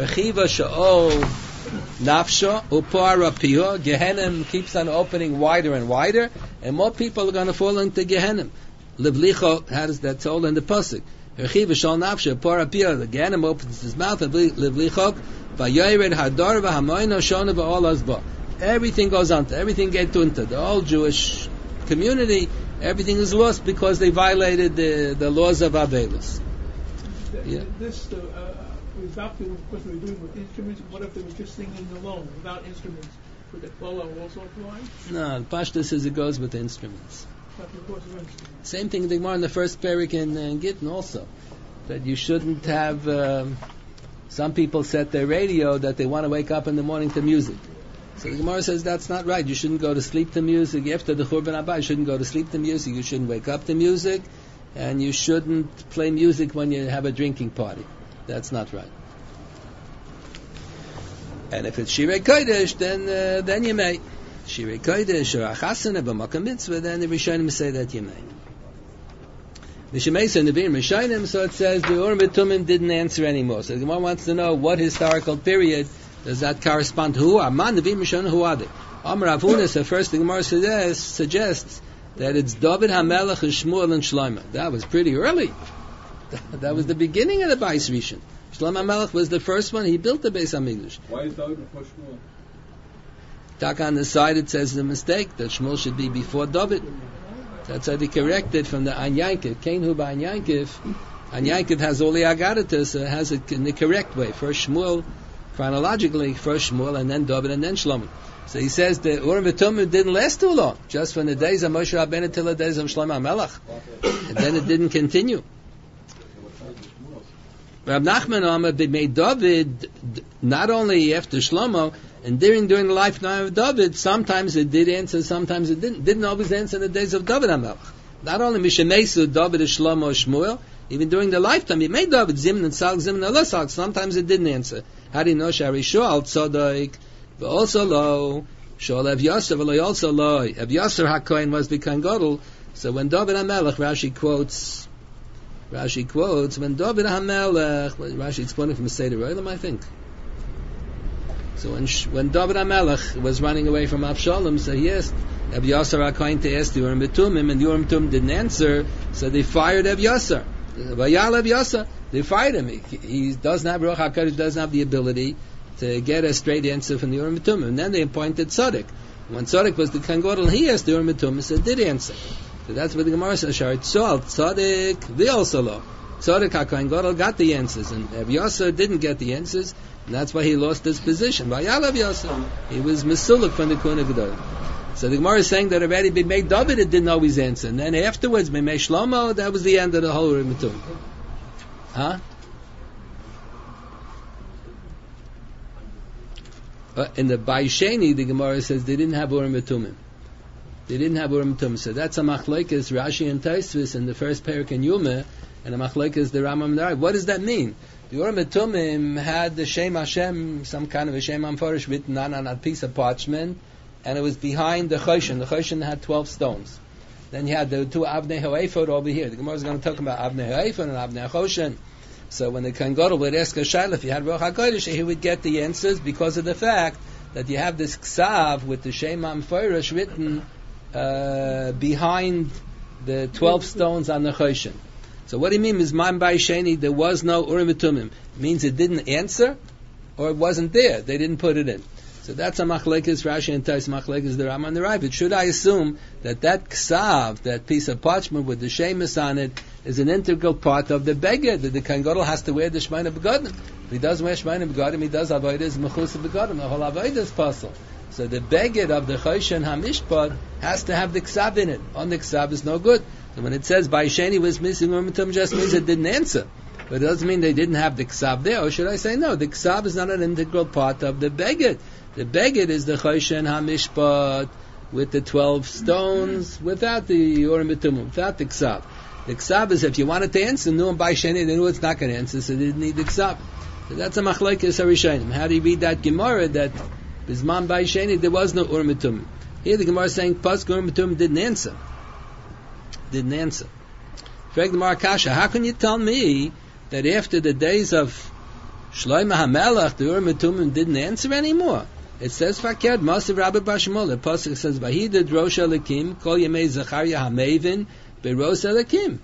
keeps on opening wider and wider, and more people are going to fall into Gehenim. How does that told in the pasuk? The Gehenim opens his mouth and everything goes on. Everything gets unta. The whole Jewish community, everything is lost because they violated the laws of Avelus. Yeah. This exactly what we're doing with instruments. What if they were just singing alone without instruments? Would the Kol also apply? No, the Pashta says it goes with instruments. Same thing the Gemara in the first parak in Gittin also, that you shouldn't have. Some people set their radio that they want to wake up in the morning to music. So the Gemara says that's not right. You shouldn't go to sleep to music after the Churban Abba. You shouldn't go to sleep to music. You shouldn't wake up to music, and you shouldn't play music when you have a drinking party. That's not right. And if it's Shirei Kodesh, then you may. Shirei Kodesh or Achasana b'Makom Mitzvah, then the Rishonim say that you may. The Shemesa Nevi'im Rishonim, so it says the Urim V'Tumim didn't answer anymore. So the Gemara wants to know what historical period does that correspond to? Who are Man Nevi'im Rishonim? Who are they? Amar Avuna, so first the Gemara suggests that it's David HaMelech and Shmuel and Shlomo. That was pretty early. That was the beginning of the Bais Rishon. Shlomo HaMelech was the first one. He built the Beis HaMikdash. Why is David before Shmuel? Back on the side it says the mistake that Shmuel should be before David. That's how they corrected from the An Yankiv. Kain Hu B'An Yankiv. An Yankiv has all the Agaritas, so it has it in the correct way. First Shmuel, chronologically, first Shmuel, and then David, and then Shlomo. So he says the Urim V'Tumim didn't last too long, just from the days of Moshe Rabbeinu till the days of Shlomo HaMelech. And then it didn't continue. Rab Nachman Amar, they made David not only after Shlomo, and during the lifetime of David, sometimes it did answer, sometimes it didn't. Didn't always answer in the days of David HaMelech. Not only Mishemesu, David, Shlomo, Shmuel, even during the lifetime, he made David Zimn and Salk, Zimn and Salk. Sometimes it didn't answer. How do you know? Shari Shoal, Tzodok, but also lo, Shoal Ev Yasser, but also lo. Ev Yasser HaKohen was the Kohen Gadol. So when David HaMelech, Rashi quotes, when David HaMelech, Rashi explained it from Seder Olam, I think. So when David HaMelech was running away from Avshalom, so he asked Ev Yasser HaKohen to ask the Urim V'Tumim, and the Urim V'Tumim didn't answer, so they fired Ev Yasser. Vayal Ev Yasser. They fired him. He doesn't have Ruach HaKodesh, doesn't have the ability to get a straight answer from the Urim V'Tumim. And then they appointed Tzaddik. When Tzaddik was the Kohen Gadol, he asked the Urim V'Tumim, so did answer. So that's what the Gemara says. Shari Tzol, Tzaddik, V'Alsalo. Tzaddik HaKohen Gadol got the answers, and Ev Yasser didn't get the answers, and that's why he lost his position. Vayal Ev Yasser. He was Mesuluk from the Kohen Gadol. So the Gemara is saying that already B'mei David it didn't always answer, and then afterwards B'mei Shlomo, that was the end of the whole Urim V'Tumim. Huh? In the Baisheni, the Gemara says they didn't have Urim V'Tumim. They didn't have Urim V'Tumim. So that's a machlokes Rashi and Tosfos in the first parak in Yuma, and a machlokes the Rambam and the Rav. What does that mean? The Urim V'Tumim had the Shem Hashem, some kind of a Shem Amforish written on a piece of parchment, and it was behind the Choshen. The Choshen had 12 stones. Then you had the two Avnei HaEphod over here. The Gemara is going to talk about Avnei HaEphod and Avnei HaChoshen. So when the Kohen Gadol would ask a shayla, if you had Ruach HaKodesh, he would get the answers because of the fact that you have this ksav with the Shem Amforish written behind the 12 stones on the Choshen. So what do you mean is Man Baisheni, there was no Urim V'Tumim? It means it didn't answer, or it wasn't there. They didn't put it in. So that's a machlekes Rashi and Tais, machlekes the Rambam and the Rav. Should I assume that ksav, that piece of parchment with the shemus on it, is an integral part of the beged, that the Kohen Gadol has to wear the Shemona Begadim? If he doesn't wear Shemona Begadim, he does avodas mechus begadim. The whole avodah is possible. So the beged of the Choshen HaMishpat has to have the ksav in it. On the ksav is no good. So when it says Baisheni was missing Urim V'Tumim, just means it didn't answer. But it doesn't mean they didn't have the ksav there. Or should I say no? The ksav is not an integral part of the beged. The beged is the Choshen HaMishpat with the 12 stones, without the Urim V'Tumim, without the ksav. The ksav is if you wanted to answer, no, by Sheni, they knew it's not going to answer, so they didn't need the ksav. So that's a machlokes harishonim. How do you read that Gemara that Bisman by Sheni there was no Urim V'Tumim? Here the Gemara is saying Pasuk Urim V'Tumim didn't answer. Didn't answer. Frag the Gemara Kasha, how can you tell me that after the days of Shlomo HaMelech the Urim V'Tumim didn't answer anymore? It says Faked Masiv Rabbi Bashmol. The pasuk says Vahidad Rosh Elikim Kol Yemei Zachariah HaMevin Beros Elikim.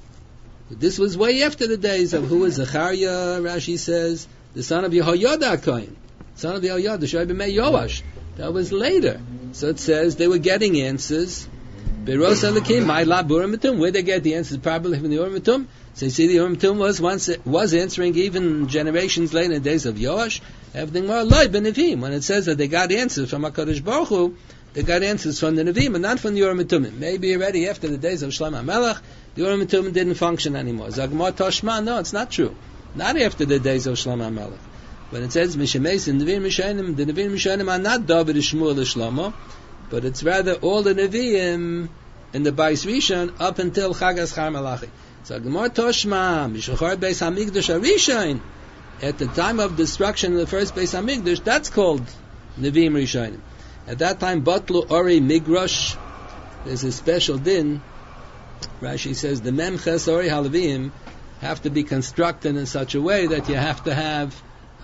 This was way after the days of who was Zachariah. Rashi says the son of Yehoyada Kohen, son of Yehoyada Shoy B'mei Yoash. That was later. So it says they were getting answers. Beros Elikim My La Urim V'Tumim. Where they get the answers? Probably from the Urim V'Tumim. So you see, the Urim V'Tumim was answering even generations later in the days of Yoash. Everything more like Benevim. When it says that they got answers from HaKadosh Baruch Hu, they got answers from the Nevim and not from the Urim V'Tumim. Maybe already after the days of Shlomo HaMelech, the Urim V'Tumim didn't function anymore. Zagmar Toshma, no, it's not true. Not after the days of Shlomo HaMelech. When it says Mishemes and Nevim Mishanim, the Nevim Mishanim are not David, Shmuel, or Shlomo, but it's rather all the Nevim in the Bais Rishon up until Chagas Char Malachi. So Gemar Toshma, Mishachar Beis Hamikdash Arishain, at the time of destruction of the first Beis Hamikdash, that's called Nevim Rishonim. At that time, Batlu Ori Migrash, there's a special din. Rashi says the Mem Ches Ori Halavim have to be constructed in such a way that you have to have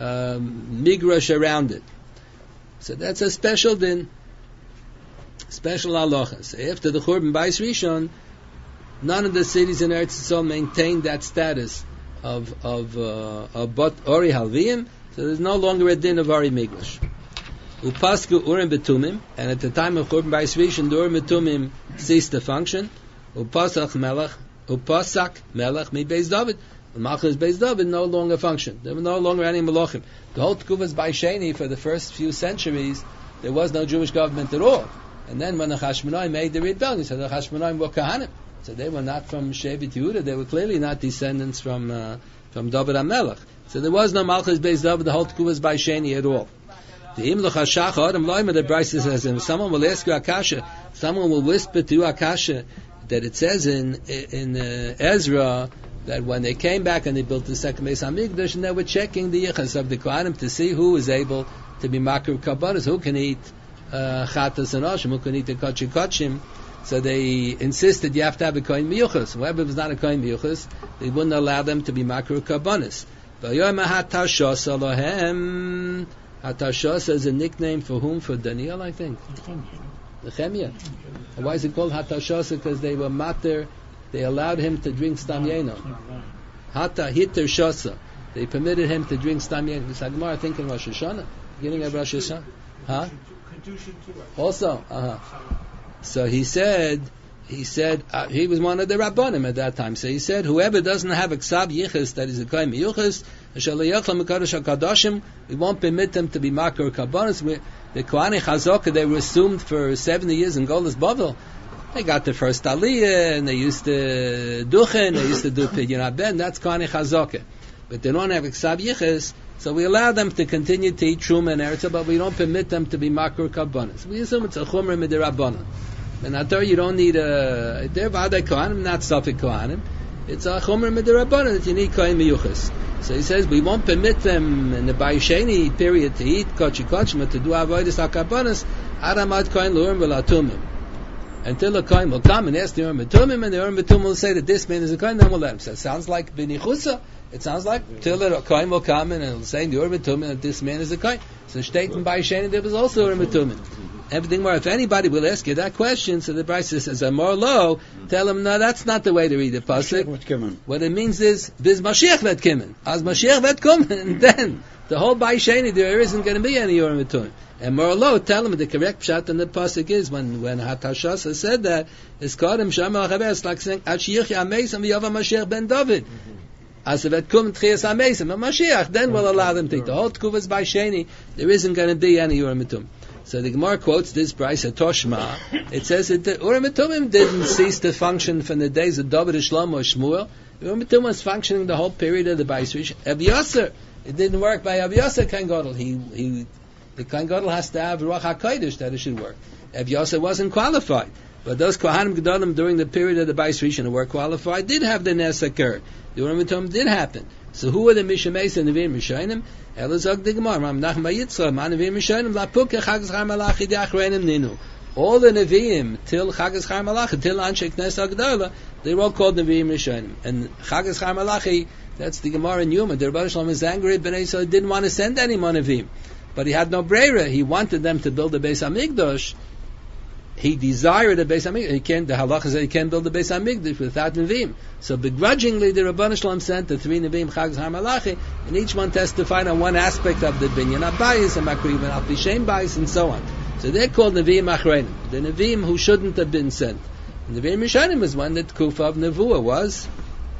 Migrash around it. So that's a special din, special halachas. After the Churban Bais Rishon, none of the cities in Eretz Yisrael maintained that status of Bat Ori Halviim, so there's no longer a din of Ori Migdash. Upasku Urim Betumim, and at the time of Churban Bayis Rishon, the Urim Betumim ceased to function. Upasak Melech Mi Beis David. The Malchus Beis David no longer functioned. There were no longer any Malachim. The whole Tkuvas Bayis Sheni, for the first few centuries, there was no Jewish government at all. And then when the Hashmonaim made the rebellion, so the Hashmonaim were Kahanim. So they were not from Shevet Yehuda. They were clearly not descendants from David HaMelech. So there was no Malchus Beis David, the whole Tkuvas Bayis Sheni at all. The Brisa says, if someone will ask you Akasha, someone will whisper to you Akasha, that it says in Ezra that when they came back and they built the second Beis Hamikdash, and they were checking the yichus of the Kohanim to see who is able to be makir kabbanis, who can eat chatas and oshim, who can eat the kochi kochim. So they insisted you have to have a kohen miyuchas. Whoever was not a kohen miyuchas, they wouldn't allow them to be makir kabbanis. Hatashos is a nickname for whom? For Daniel, I think. Nehemiah. And why is it called Hatashos? Because they were mater, they allowed him to drink stam yeno. Hata hitter shosa. They permitted him to drink stam yeno. This Gemara, I think in Rosh Hashanah, beginning of Rosh Hashanah. Huh? Also, So he said he was one of the Rabbanim at that time. So he said, whoever doesn't have a Ksav Yichus, that is a Kohen Miyuchas, we won't permit them to be Makar Kabbanis. The Kohanim Chazaka, they were assumed for 70 years in Golus Bavel. They got the first Aliyah, and they used to Duchen, they used to do Pidyon Haben, that's Kohanim Chazaka. But they don't have a Ksav Yichus, so we allow them to continue to eat Truma and Eretz, but we don't permit them to be Makar Kabbanis. We assume it's a Chumra Midirabbanan. And Atar, you don't need they're V'adai Kohanim, not Safik Kohanim. It's a Chomer Midirabbanan that you need Kohen Miyuchas. So he says, we won't permit them in the Bayis Sheni period to eat Kochi Kochma, to do Avodas HaKabbanas, Aramad Kohen L'Urim V'Latumim. Until the Kohen will come and ask the Urim V'Tumim, and the Urim V'Tumim will say that this man is a Kohen, then we'll let him. So it sounds like B'nichusa. It sounds like till the Kohen will come and will say in the Urim V'Tumim that this man is a Kohen. So Shteit in Bayis Sheni there was also Urim V'Tumim. Everything more. If anybody will ask you that question, so the Brisa says, "Amor lo," tell him, no, that's not the way to read the pasuk. What it means is, "Biz Mashiach vet kimen." As Mashiach vet kommen, and then the whole Bayis Sheni there isn't going to be any Urim V'Tumim. And more lo, tell him the correct pshat in the pasuk is when Hatashasa said that is Kadam Shamal Chabes, like saying Ashiyach Yamesim V'Yava Mashiach ben David. As if it come Tchias Amesim and Mashiach, then we'll allow them to eat. The whole Tkuvas Bayis Sheni, there isn't going to be any Urim V'Tumim. So the Gemara quotes this Brisa Toshma. It says that the Urim V'Tumim didn't cease to function from the days of David, Shlomo, or Shmuel. Urim V'Tumim was functioning the whole period of the Bayis Rishon. Abiyaser, it didn't work by Abiyaser Kohen Gadol. The Kohen Gadol has to have Ruach HaKodesh that it should work. Abiyaser wasn't qualified. But those Kohanim Gedolim during the period of the Bayis Rishon who were qualified did have the Nes occur. The Urim V'Tumim did happen. So who were the Mishameis and the Nevi'im Rishonim? Elazog the Gemara, Ram Nachman Yitzchak, Man Nevi'im Rishonim, Lapuke Chagas Char Malachi Diachreinim Ninu. All the Nevi'im till Chagas Char Malachi, till Anshe Knesset Agdola, they were all called Nevi'im Rishonim. And Chagas Char Malachi, that's the Gemara in Yuma. The Rebbe Shalom is angry. Bnei Yisrael didn't want to send any more Nevi'im, but he had no breira. He wanted them to build the Beis Hamikdash. He desired a Beis Hamikdash. The halacha says he can't build a Beis Hamikdash without Nevi'im. So begrudgingly, the Rabban Shalom sent the 3 Nevi'im Chagas Har Malachi, and each one testified on one aspect of the Binyan HaBayis, and Makriv and Alpi Shem Bayis, and so on. So they're called Nevi'im Achreinim, the Nevi'im who shouldn't have been sent. And Nevi'im Rishonim is one that Kufa of Nevuah was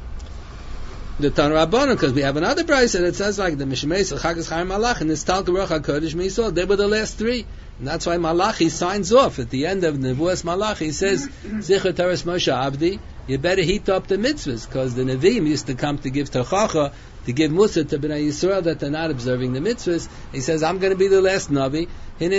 the Tan Rabbanon, because we have another Brisa that says like the Mishmeis Chagas Har Malach and the Stal Ruach HaKodesh Misol. They were the last 3. And that's why Malachi signs off at the end of Nevuas Malachi. He says, Zichur Teres Moshe Avdi, you better heat up the mitzvahs, because the Nevi'im used to come to give Tochacha, to give Musa to Bnei Yisrael that they're not observing the mitzvahs. He says, I'm going to be the last Navi. The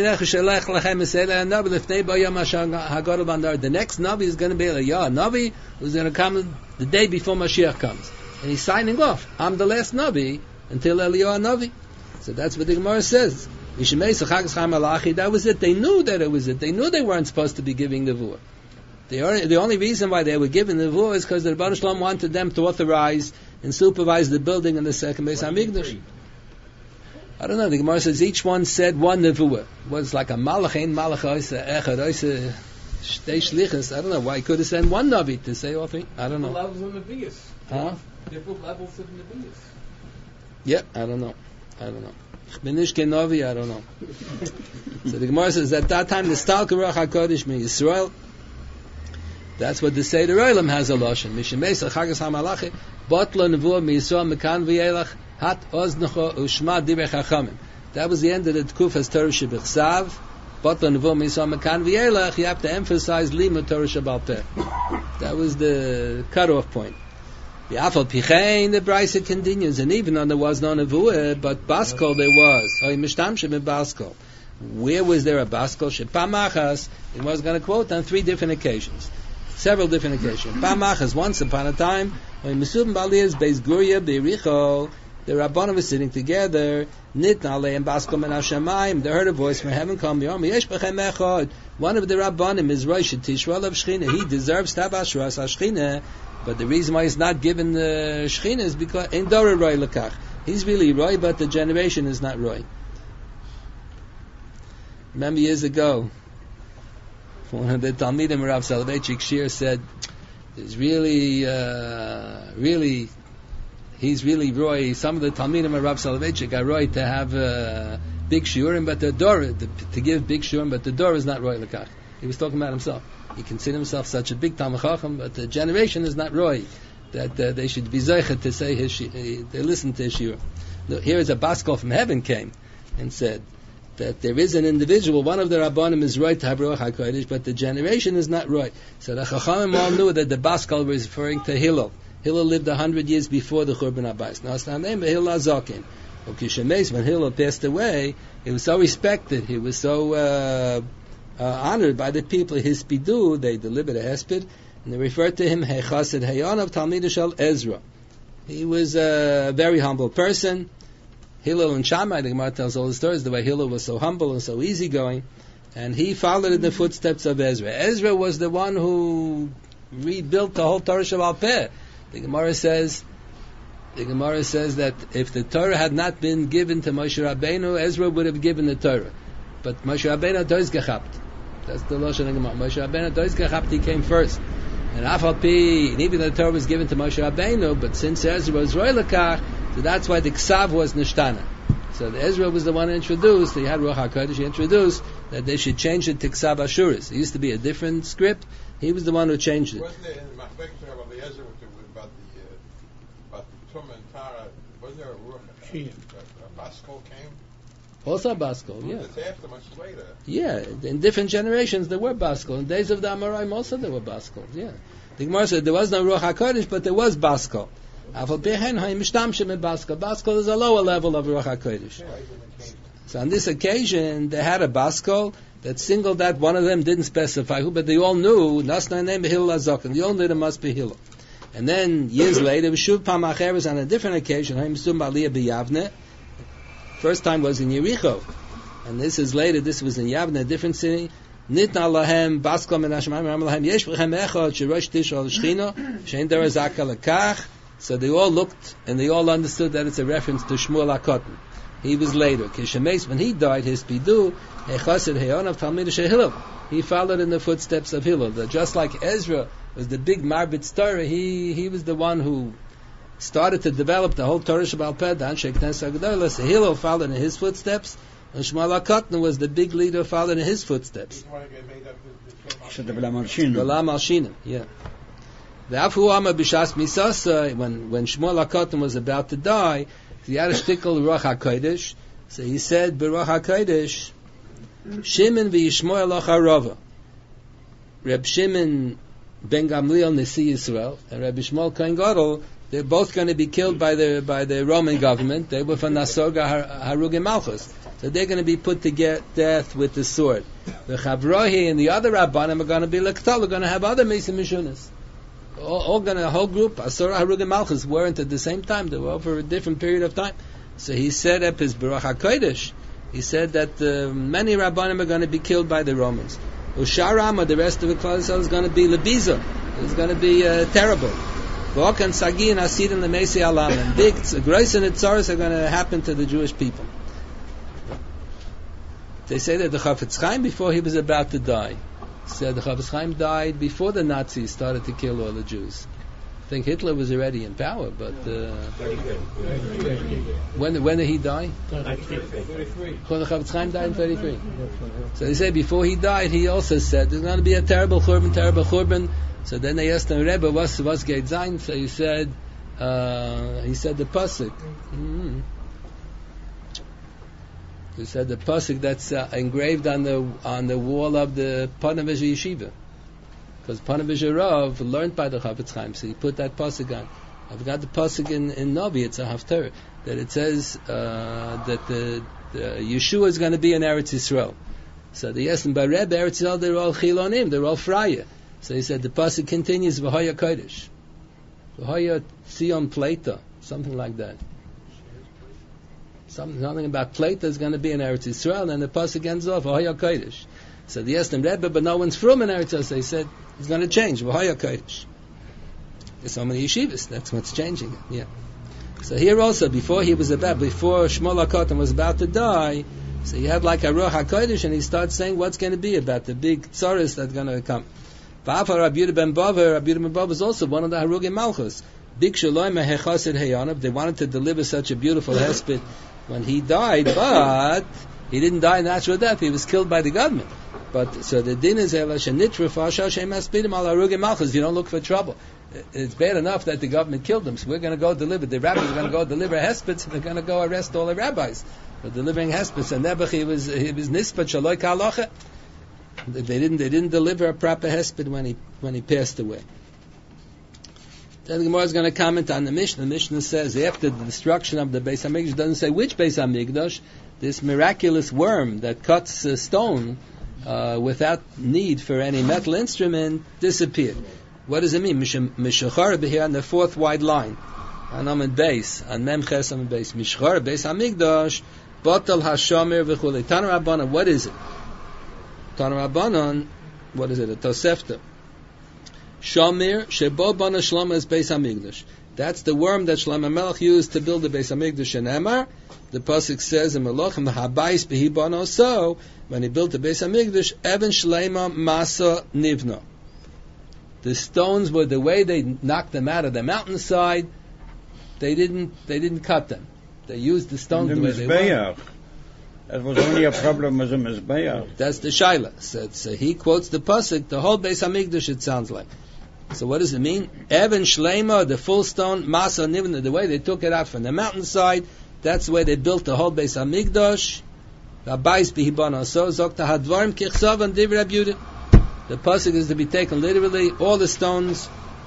next Navi is going to be a Navi who's going to come the day before Mashiach comes. And he's signing off. I'm the last Navi until Eliyahu Navi. So that's what the Gemara says. That was it. They knew that it was it. They knew they weren't supposed to be giving Nevuah. The only reason why they were giving Nevuah is because the Rebbe Shalom wanted them to authorize and supervise the building in the second Beis Hamikdash. I don't know. The Gemara says each one said one Nevuah. It was like a Malachain, Malacha, Echad, Shtei shlichus. I don't know why he could have sent one Navi to say all three. I don't know. Levels of Nevi'us. Huh? Different levels of Nevi'us. Yeah, I don't know. Ich bin nicht kein Navi, I don't know. So the Gemara says at that time the Stalker Ruach HaKodesh mi Yisrael. That's what the Seder Olam has a lashon. Mishemes Chagas HaMalachi Botla Nevuah mi Yisrael Mekan V'Yelach Hat Oznecho Ushma Divrei Chachamim. That was the end of the Tkufas Torah Shebichsav. Botla Nevuah mi Yisrael Mekan V'Yelach. You have to emphasize Lima Torah Shebal Peh. That was the cutoff point. The Afal Pichein, the Brisa continues, and even though there was no Nevuah, but Baskol there was. Oy Mishtamshim in Baskol. Where was there a Baskol? Shepamachas, it was going to quote on 3 different occasions. Several different occasions. Pamachas, once upon a time, Oy Mesubim Baliyaz, Beis Guria, Beiricho, the Rabbanim were sitting together, Nitna Leim Baskol Men HaShamayim, they heard a voice from heaven, Kom Yom, Yesh Bechem Echad. One of the Rabbanim is Rosh Tishra Lev Shechina, he deserves to have Ashras HaShechina. But the reason why he's not given the Shechina is because in Dora Roy Lekach. He's really Roy, but the generation is not Roy. Remember years ago, one of the Talmidim Rav Soloveitchik Shir said, "There's really, he's really Roy." Some of the Talmidim of Rav Soloveitchik are Roy to have big shiurim, but the Dora to give big shiurim, but the Dora is not Roy Lekach. He was talking about himself. He considered himself such a big Talmid Chacham, but the generation is not Roy, that they should be zeichet to say they listen to his shiur. Here is a Baskol from heaven came and said that there is an individual, one of the Rabbanim is Roy to have Ruach HaKodesh, but the generation is not Roy. So the Chachamim all knew that the Baskol was referring to Hillel. Hillel lived 100 years before the Churban HaBayis. Now it's not named Hillel HaZaken. When Hillel passed away, he was so respected, he was so honored by the people. His Pidu, they delivered a hesped, and they referred to him Hechasid Hayon of Talmid Shel Ezra. He was a very humble person. Hillel and Shammai, the Gemara tells all the stories, the way Hillel was so humble and so easygoing, and he followed in the footsteps of Ezra. Ezra was the one who rebuilt the whole Torah Shebal Peh. The Gemara says that if the Torah had not been given to Moshe Rabbeinu, Ezra would have given the Torah. But Moshe Rabbeinu dois gechapt. That's the Lashon of Gemara. Moshe Rabbeinu dois gechapt, he came first. And Afal Pi, and even the Torah was given to Moshe Rabbeinu, but since Ezra was Roy Lekach, so that's why the Ksav was Nishtana. So the Ezra was the one who introduced, he had Ruach HaKodesh, he introduced that they should change it to Ksav Ashuris. It used to be a different script, he was the one who changed it. Wasn't there in the Machbek about the Ezra about the Tum and Tara, wasn't there a Baskol came? Also Baskol, yeah. It's after much later. Yeah, in different generations there were Baskol. In days of the Amoraim also there were Baskol, yeah. The Gemara said there was no Ruach HaKodesh, but there was Baskol. Baskol is a lower level of Ruach HaKodesh. So on this occasion, they had a Baskol that singled out one of them, didn't specify who, but they all knew, Nasna name Hillel HaZaken. They all knew it must be Hillel. And then, years later, Shuv Pam Acheres on a different occasion, first time was in Yericho. And this is later, this was in Yavne, a different city. Nitna lahem Baskol min Hashemayim Ram lahem yesh b'chem echad sherosh tish al shchina shein derez zaka lekach. So they all looked and they all understood that it's a reference to Shmuel HaKotten. He was later. Kishemes, when he died, his pidu echasid heyon of Talmid Hillel. He followed in the footsteps of Hillel. Just like Ezra was the big Marbitz Torah, he was the one who started to develop the whole Torah Shebal Peh, the Anshe Knesset HaGedolah. So Hillel followed in his footsteps, and Shmuel HaKotten was the big leader followed in his footsteps. B'lam Alshinim, yeah. When Shmuel HaKotten was about to die, he had a shtickle Ruach HaKodesh. So he said, B'Ruach HaKodesh, Shimon v'Yishmoel Lacharova. Reb Shimon ben Gamliel Nesi Yisrael and Reb Shmuel Kohen Gadol, they're both going to be killed by the Roman government. They were from Nasorga Harugim Malchus. So they're going to be put to get death with the sword. The Chavrohi and the other Rabbanim are going to be Lektal, are going to have other Mesa Mishunas. All going to, a whole group, Asura Harugim Malchus, weren't at the same time. They were over a different period of time. So he set up his B'Ruach HaKodesh. He said that many Rabbanim are going to be killed by the Romans. Usharam, or the rest of the Klal Yisrael, is going to be Lebiza. It's going to be terrible. V'ok and Sagi and Asid and the Mesi Alam. And big, Grois and Itzaros are going to happen to the Jewish people. They say that the Chafetz Chaim, before he was about to die, said the Chafetz Chaim died before the Nazis started to kill all the Jews. I think Hitler was already in power, but when did he die? 33. The Chafetz Chaim died in 33. So they say before he died, he also said there's going to be a terrible churban. So then they asked him, Rebbe, what's geht sein? So he said the pasuk. He said the pasuk that's engraved on the wall of the Panovizh Yeshiva. Because Panovizh Rav learned by the Chafetz Chaim, so he put that pasuk on. I've got the pasuk in Novi, it's a Haftarah, that it says that the Yeshua is going to be in Eretz Yisrael. So they asked him, by Rebbe, Eretz Yisrael, they're all Chilonim, they're all Fraya. So he said the pasuk continues, V'hoya Kodesh. V'hoya Tzion Pleita, something like that. Something about Pleita is going to be in Eretz Yisrael, and the pasuk ends off, V'hoya Kodesh. So they asked him, Rebbe, but no one's from in Eretz Yisrael. So he said, it's going to change, V'hoya Kodesh. There's so many yeshivas, that's what's changing it, yeah. So here also, before Shmuel HaKotan was about to die, so he had like a Ruach HaKodesh, and he started saying what's going to be about the big tzaros that's going to come. V'afar Rabbi Yehuda ben Bava is also one of the Harugim Malchus. Big Shalom HaChasid Heyanav, they wanted to deliver such a beautiful hesped when he died, but he didn't die a natural death, he was killed by the government. But so the din is Shenitra Fasha Shem Aspidim al Harugim Malchus, you don't look for trouble. It's bad enough that the government killed them, so we're going to go deliver, the rabbis are going to go deliver hespeds, and they're going to go arrest all the rabbis for delivering hespeds. And Nebuch, he was nispat shaloi ka'alocha. They didn't deliver a proper hesped when he passed away. Then the Gemara is going to comment on the Mishnah. The Mishnah says after the destruction of the Beis Hamikdash, doesn't say which Beis Hamikdash, this miraculous worm that cuts stone without need for any metal instrument disappeared. What does it mean? Mishachar here on the fourth wide line. On Amid Beis, on Mem Ches Amid Beis. Mishachar Beis Hamikdash, Batal Hashomer v'chulei. Tana Rabbanan, what is it? Tana Rabbanan, what is it? A Tosefta. Shomer Shebo Bana Shlomo is Beis Hamikdash. That's the worm that Shlomo Melech used to build the Beis Hamikdash in Emar. The pasuk says in Melachim Habais Behi Bana. So when he built the Beis Hamikdash, Even Shleima Masa Nivna. The stones were the way they knocked them out of the mountainside. They didn't cut them. They used the stones the way they were. That was only a problem with the Mizbeach. That's the Shaila. So he quotes the pasuk, the whole Beis Hamikdash, it sounds like. So what does it mean? Even Shleima, the full stone, Masa Nivna, the way they took it out from the mountainside, that's the way they built the whole Beis Hamikdash. Habais Bihibana. So Zokta Hadvarim Kichsav and Divrei Rabbi Yehuda. The pasuk is to be taken literally. All the stones,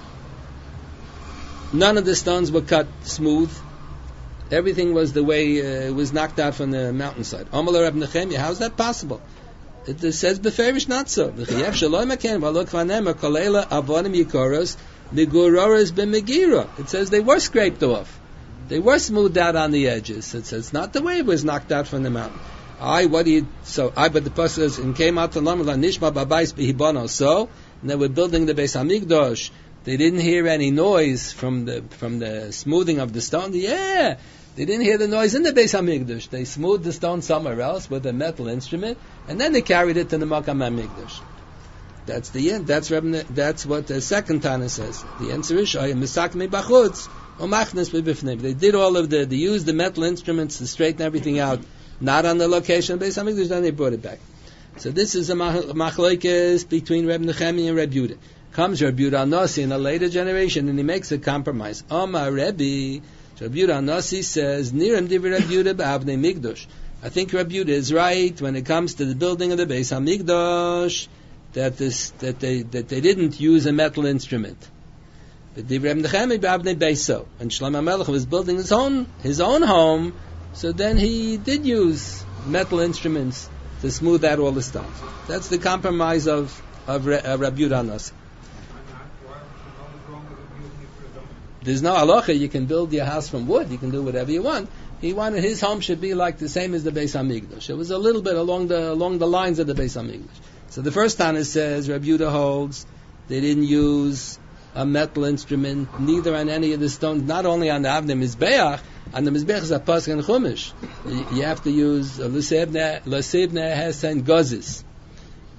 none of the stones were cut smooth. Everything was the way it was knocked out from the mountainside. Amalei Reb Nechemia, how is that possible? It says beferish not so. V'chiyef shaloi maken v'alok v'anemer kolela avonim yikoros miguroros b'megira. It says they were scraped off. They were smoothed out on the edges. It says not the way it was knocked out from the mountain. But the pasuk says, and came out to Lamala Nishma Babais Bihibano. So, and they were building the Beis Hamikdash. They didn't hear any noise from the smoothing of the stone. Yeah, they didn't hear the noise in the Beis Hamikdash. They smoothed the stone somewhere else with a metal instrument, and then they carried it to the Makam Hamikdash. That's the end. That's what the second Tana says. The answer is Misak me bachutz or machnes b'bifnim. They did all of they used the metal instruments to straighten everything out. Not on the location of Beis Hamikdash, then they brought it back. So this is a machlokes between Reb Nechemia and Reb Yehuda. Comes Reb Yehuda Nasi in a later generation, and he makes a compromise. Omar Rebbe, so Reb Yehuda Nasi says, Niram divrei Reb Yehuda b'avnei Migdosh. I think Reb Yehuda is right when it comes to the building of the Beis Hamikdash, that they didn't use a metal instrument. But divrei Reb Nechemia b'avnei Beiso. When Shlomo Melech was building his own home, so then he did use metal instruments to smooth out all the stones. That's the compromise of Rabbi Yehuda Nasi. There's no halacha. You can build your house from wood. You can do whatever you want. He wanted his home should be like the same as the Beis Hamikdash. It was a little bit along the lines of the Beis Hamikdash. So the first Tana says Rabbi Yehuda holds they didn't use a metal instrument, neither on any of the stones, not only on the Avnei Mizbeach. On the Mizbeach is a pasuk and chumash. You have to use l'sebnei hesen gozis.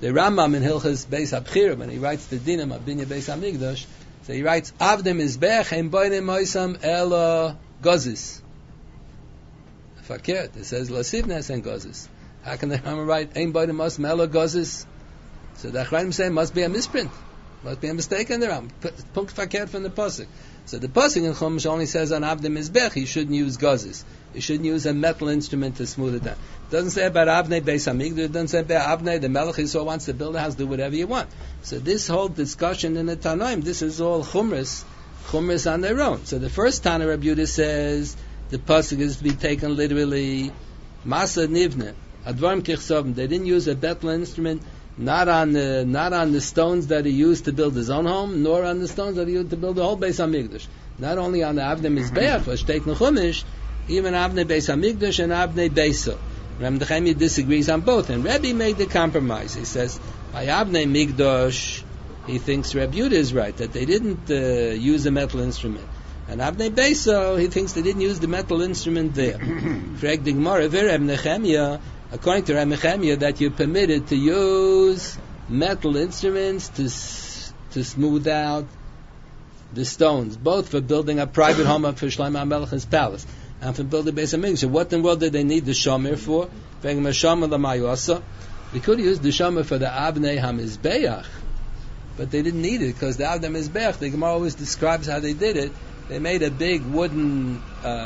The Rambam in Hilchas Beis HaBchira, when he writes the Dinim of Binya Beis HaMikdash, so he writes, Avdei Mizbech Ein Boinei Moisam Elo Gozis. Fakert, it says, Lo Sivnes and Gozis. How can the Rambam write, Ein Boinei Moisam Elo Gozis? So the Achranim say, must be a misprint. Must be a mistake in the Rambam. Punkt Fakert from the Pasuk. So the Pasuk in Chumash only says on Avdei Mizbech, he shouldn't use Gozis. You shouldn't use a metal instrument to smooth it down. It doesn't say about Avnei Beis HaMikdash. It doesn't say about Avnei, the Melech Yisrael wants to build a house, do whatever you want. So this whole discussion in the Tanaim, this is all Chumras on their own. So the first Tana Rabbi Yehuda says the pasuk is to be taken literally. Masa Nivne, Advarim Kichsovim. They didn't use a metal instrument, not on the stones that he used to build his own home, nor on the stones that he used to build the whole Beis HaMikdash. Not only on the Avnei Mizbeach, but Shteit Nechumish. Even Avnei Beis HaMikdash and Avnei Beiso. Reb Nechemia disagrees on both, and Rebbe made the compromise. He says, by Avnei Migdash, he thinks Reb Yehuda is right, that they didn't use a metal instrument. And Avnei Beiso, he thinks they didn't use the metal instrument there. Frag the Gemara, Reb Nechemia, according to Reb Nechemia, that you're permitted to use metal instruments to smooth out the stones, both for building a private home and for Shlomo HaMelech's palace. And for building Beis HaMikdash. So what in the world did they need the shomer for? We could use the shomer for the Avnei HaMizbeach, but they didn't need it because the Avnei HaMizbeach, the Gemara always describes how they did it. They made a big wooden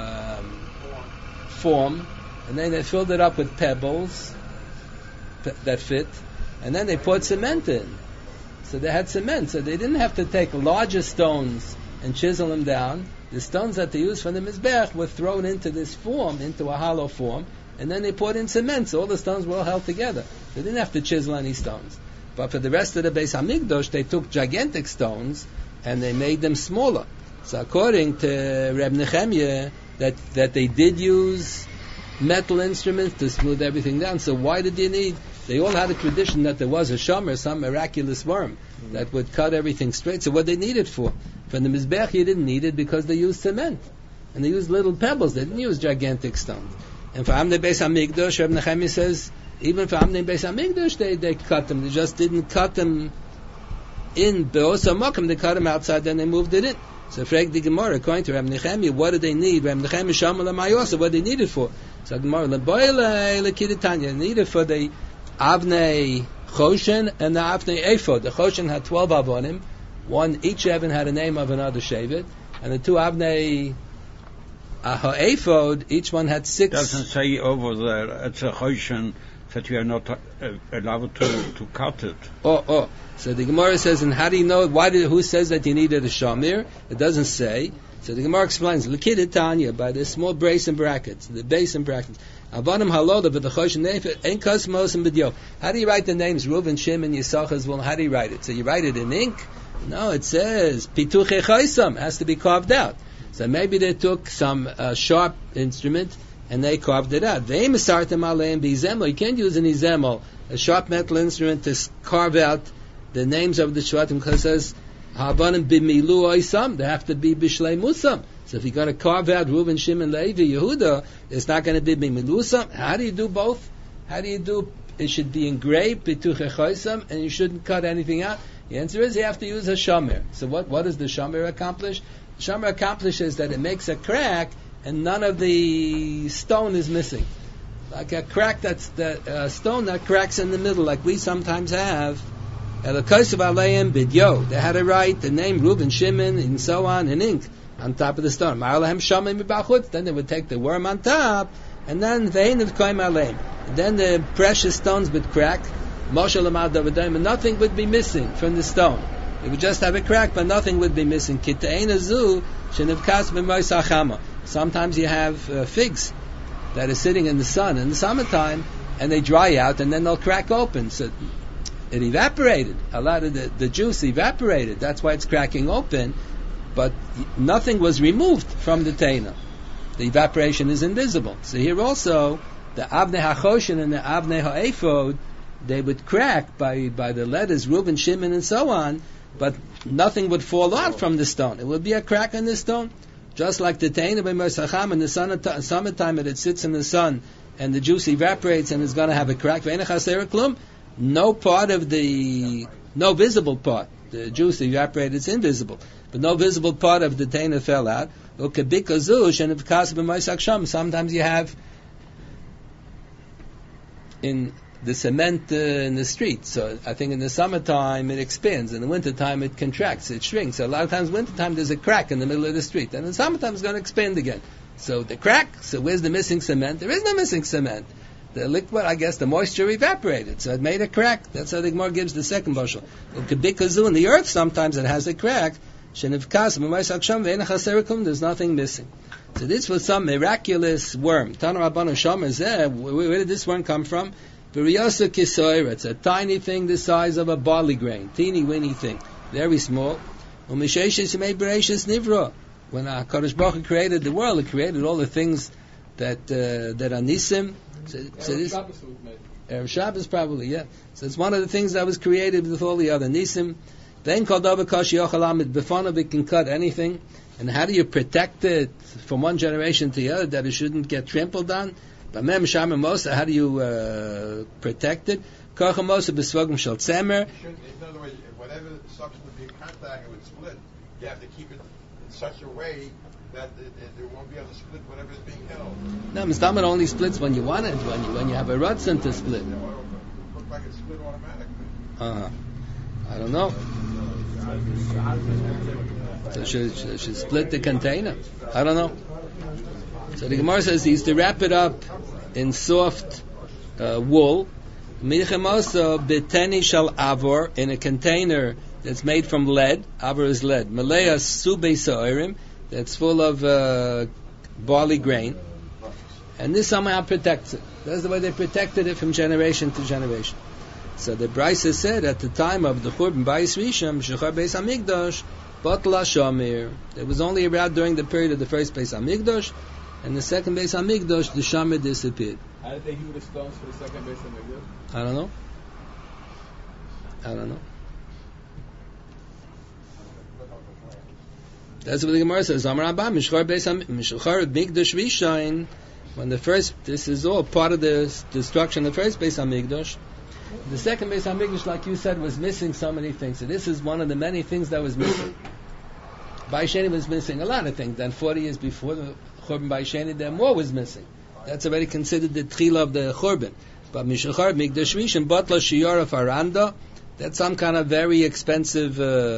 form, and then they filled it up with pebbles that fit, and then they poured cement in. So they had cement, so they didn't have to take larger stones and chisel them down. The stones that they used for the Mizbeach were thrown into this form, into a hollow form, and then they poured in cement, so all the stones were all held together. They didn't have to chisel any stones. But for the rest of the Beis HaMikdash, they took gigantic stones, and they made them smaller. So according to Reb Nechemia, that they did use metal instruments to smooth everything down. So why did you need? They all had a tradition that there was a shomer, some miraculous worm, that would cut everything straight. So what they need it for? For the Mizbech, you didn't need it because they used cement. And they used little pebbles. They didn't use gigantic stones. And for Avnei Beis HaMikdash, Reb Nechemia says, even for Avnei Beis HaMikdash, they cut them. They just didn't cut them in Be'osa Mokum. They cut them outside, then they moved it in. So Frag the Gemara, according to Reb Nechemia, what did they need? Reb Nechemia Shamal HaMayosa, what did they need it for? So Gemara, L'boile L'Kidatanya, they need it for the Avnei Choshen and the Avnei Ephod. The Choshen had 12 avonim. Each Evan had a name of another Shevet, and the two Avnei Ha'ephod, each one had 6. Doesn't say over there, it's a Choshen that you are not allowed to cut it. So the Gemara says, and how do you know, who says that you needed a Shamir? It doesn't say. So the Gemara explains, L'kid Tanya, by the small brace and brackets, the base and brackets. Avanim haloda but the choshen nefet ein kosmos and b'dio. How do you write the names Reuven, Shimon, Yisachar? Well, how do you write it? So you write it in ink? No, it says pituche chaisam, has to be carved out. So maybe they took some sharp instrument and they carved it out. Ve'im esartem aleim b'izemel. You can't use an izemel, a sharp metal instrument, to carve out the names of the shvatim, because it says havanim b'milu oisam. They have to be b'shlei musam. So if you're going to carve out Reuven, Shimon, Levi, Yehuda, it's not going to be b'milusam. How do you do both? How do you do? It should be engraved b'tuche chaisam, and you shouldn't cut anything out. The answer is you have to use a shomer. So what does the shomer accomplish? The shomer accomplishes that it makes a crack, and none of the stone is missing. Like a crack that's the stone that cracks in the middle, like we sometimes have. They had to write the name Reuven, Shimon, and so on in ink on top of the stone. Then they would take the worm on top, and then then the precious stones would crack. And nothing would be missing from the stone. It would just have a crack, but nothing would be missing. Sometimes you have figs that are sitting in the sun in the summertime, and they dry out, and then they'll crack open. So it evaporated. A lot of the juice evaporated. That's why it's cracking open. But nothing was removed from the teina. The evaporation is invisible. So here also, the Avnei HaChoshen and the Avnei HaEphod, they would crack by the letters Reuven, Shimon, and so on, but nothing would fall out from the stone. It would be a crack in the stone. Just like the teina by Mersacham in the summertime, it sits in the sun, and the juice evaporates and is going to have a crack. no visible part. The juice evaporated, it's invisible. But no visible part of the taina fell out. Sometimes you have in the cement in the street. So I think in the summertime it expands. In the wintertime it contracts, it shrinks. So a lot of times wintertime there's a crack in the middle of the street. And in the summertime it's going to expand again. So the crack, so where's the missing cement? There is no missing cement. The liquid, I guess, the moisture evaporated, so it made a crack. That's how the Gemara gives the second bushel. In the earth, sometimes it has a crack. There's nothing missing. So this was some miraculous worm. Where did this worm come from? It's a tiny thing the size of a barley grain. Teeny weeny thing. Very small. When HaKadosh Baruch Hu created the world, He created all the things that are nisim. So this Erev Shabbos probably, yeah. So it's one of the things that was created with all the other nisim. Then called Avakash Yochalamid Befonov, it can cut anything. And how do you protect it from one generation to the other that it shouldn't get trampled on? B'mem Shama Mosa, how do you protect it? Kocha Mosa B'svogim Shel Tzemer. In other words, whatever substance would be in contact would split. You have to keep it in such a way that it won't be able to split whatever is being held. No, Mistam, it only splits when you want it, when you have a Ratzon to split. It looks like it split automatically. I don't know. So should split the container. I don't know. So the Gemara says he used to wrap it up in soft wool. Milchemoso beteni shal avor, in a container that's made from lead. Avor is lead. Maleas subei sa'orim, that's full of barley grain. And this somehow protects it. That's the way they protected it from generation to generation. So the Brisa said at the time of the Churban Bayis Rishon, Shechar Beis Hamikdash, Batla Shamir. It was only around during the period of the first Beis Hamikdash, and the second Beis Hamikdash, the Shamir disappeared. How did they use the stones for the second Beis Hamikdash? I don't know. That's what the Gemara says. Amar Abba, Mishchar Mikdash Rishon. When the first, this is all part of the destruction of the first Beis Hamikdash. The second Beis Hamikdash, like you said, was missing so many things. So this is one of the many things that was missing. Bayis Sheni was missing a lot of things. Then 40 years before the Churban Bayis Sheni, there more was missing. That's already considered the Tchila of the Churban. But Mishachar Mikdash Rishon, Batla Shiyar of Aranda, that's some kind of very expensive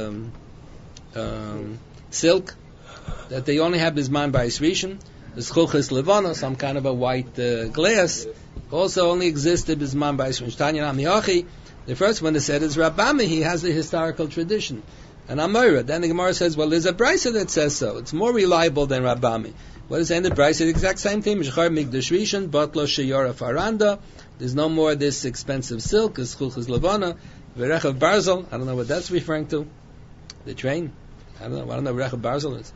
silk that they only have Bisman Bayis Rishon. The Schulchis Levana, some kind of a white glass, also only existed Bisman Bayis Rishon. Tanya Namiyachi, the first one that said is Rabbami, he has the historical tradition. And Amora, then the Gemara says, well, there's a Brisa that says so. It's more reliable than Rabbami. What is in the Brisa? The exact same thing. Mishchar Mikdash Rishon, Batla Sheyara Faranda. There's no more this expensive silk, the Schulchis Levana, Verechav Barzel. I don't know what that's referring to. The train. I don't know what Verechav Barzel is.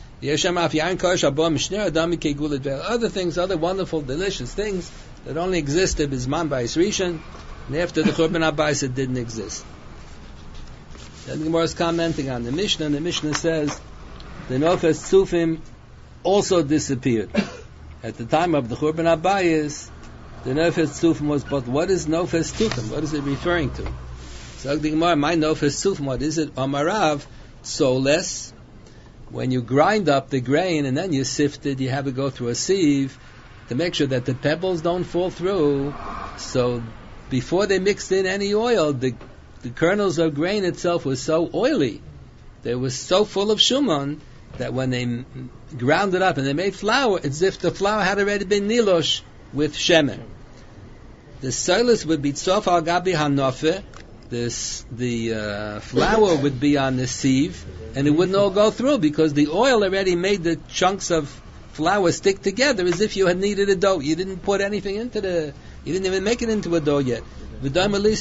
Other things, other wonderful, delicious things that only existed Bisman Bayis Rishon, and after the Churban Abayis it didn't exist. Then the Gemara is commenting on the Mishnah, and the Mishnah says the Nofes Tzufim also disappeared. At the time of the Churban Abayis, the Nofes Tzufim was, but what is Nofes Tzufim? What is it referring to? So the Gemara, my Nofes Tzufim, what is it? Amarav, soulless. When you grind up the grain and then you sift it, you have to go through a sieve to make sure that the pebbles don't fall through. So before they mixed in any oil, the kernels of grain itself was so oily, they were so full of shuman, that when they ground it up and they made flour, it's as if the flour had already been nilosh with shemen. The soilus would be tzof al gabi hanofe. The flour would be on the sieve, and it wouldn't all go through because the oil already made the chunks of flour stick together as if you had kneaded a dough. You didn't put anything you didn't even make it into a dough yet. It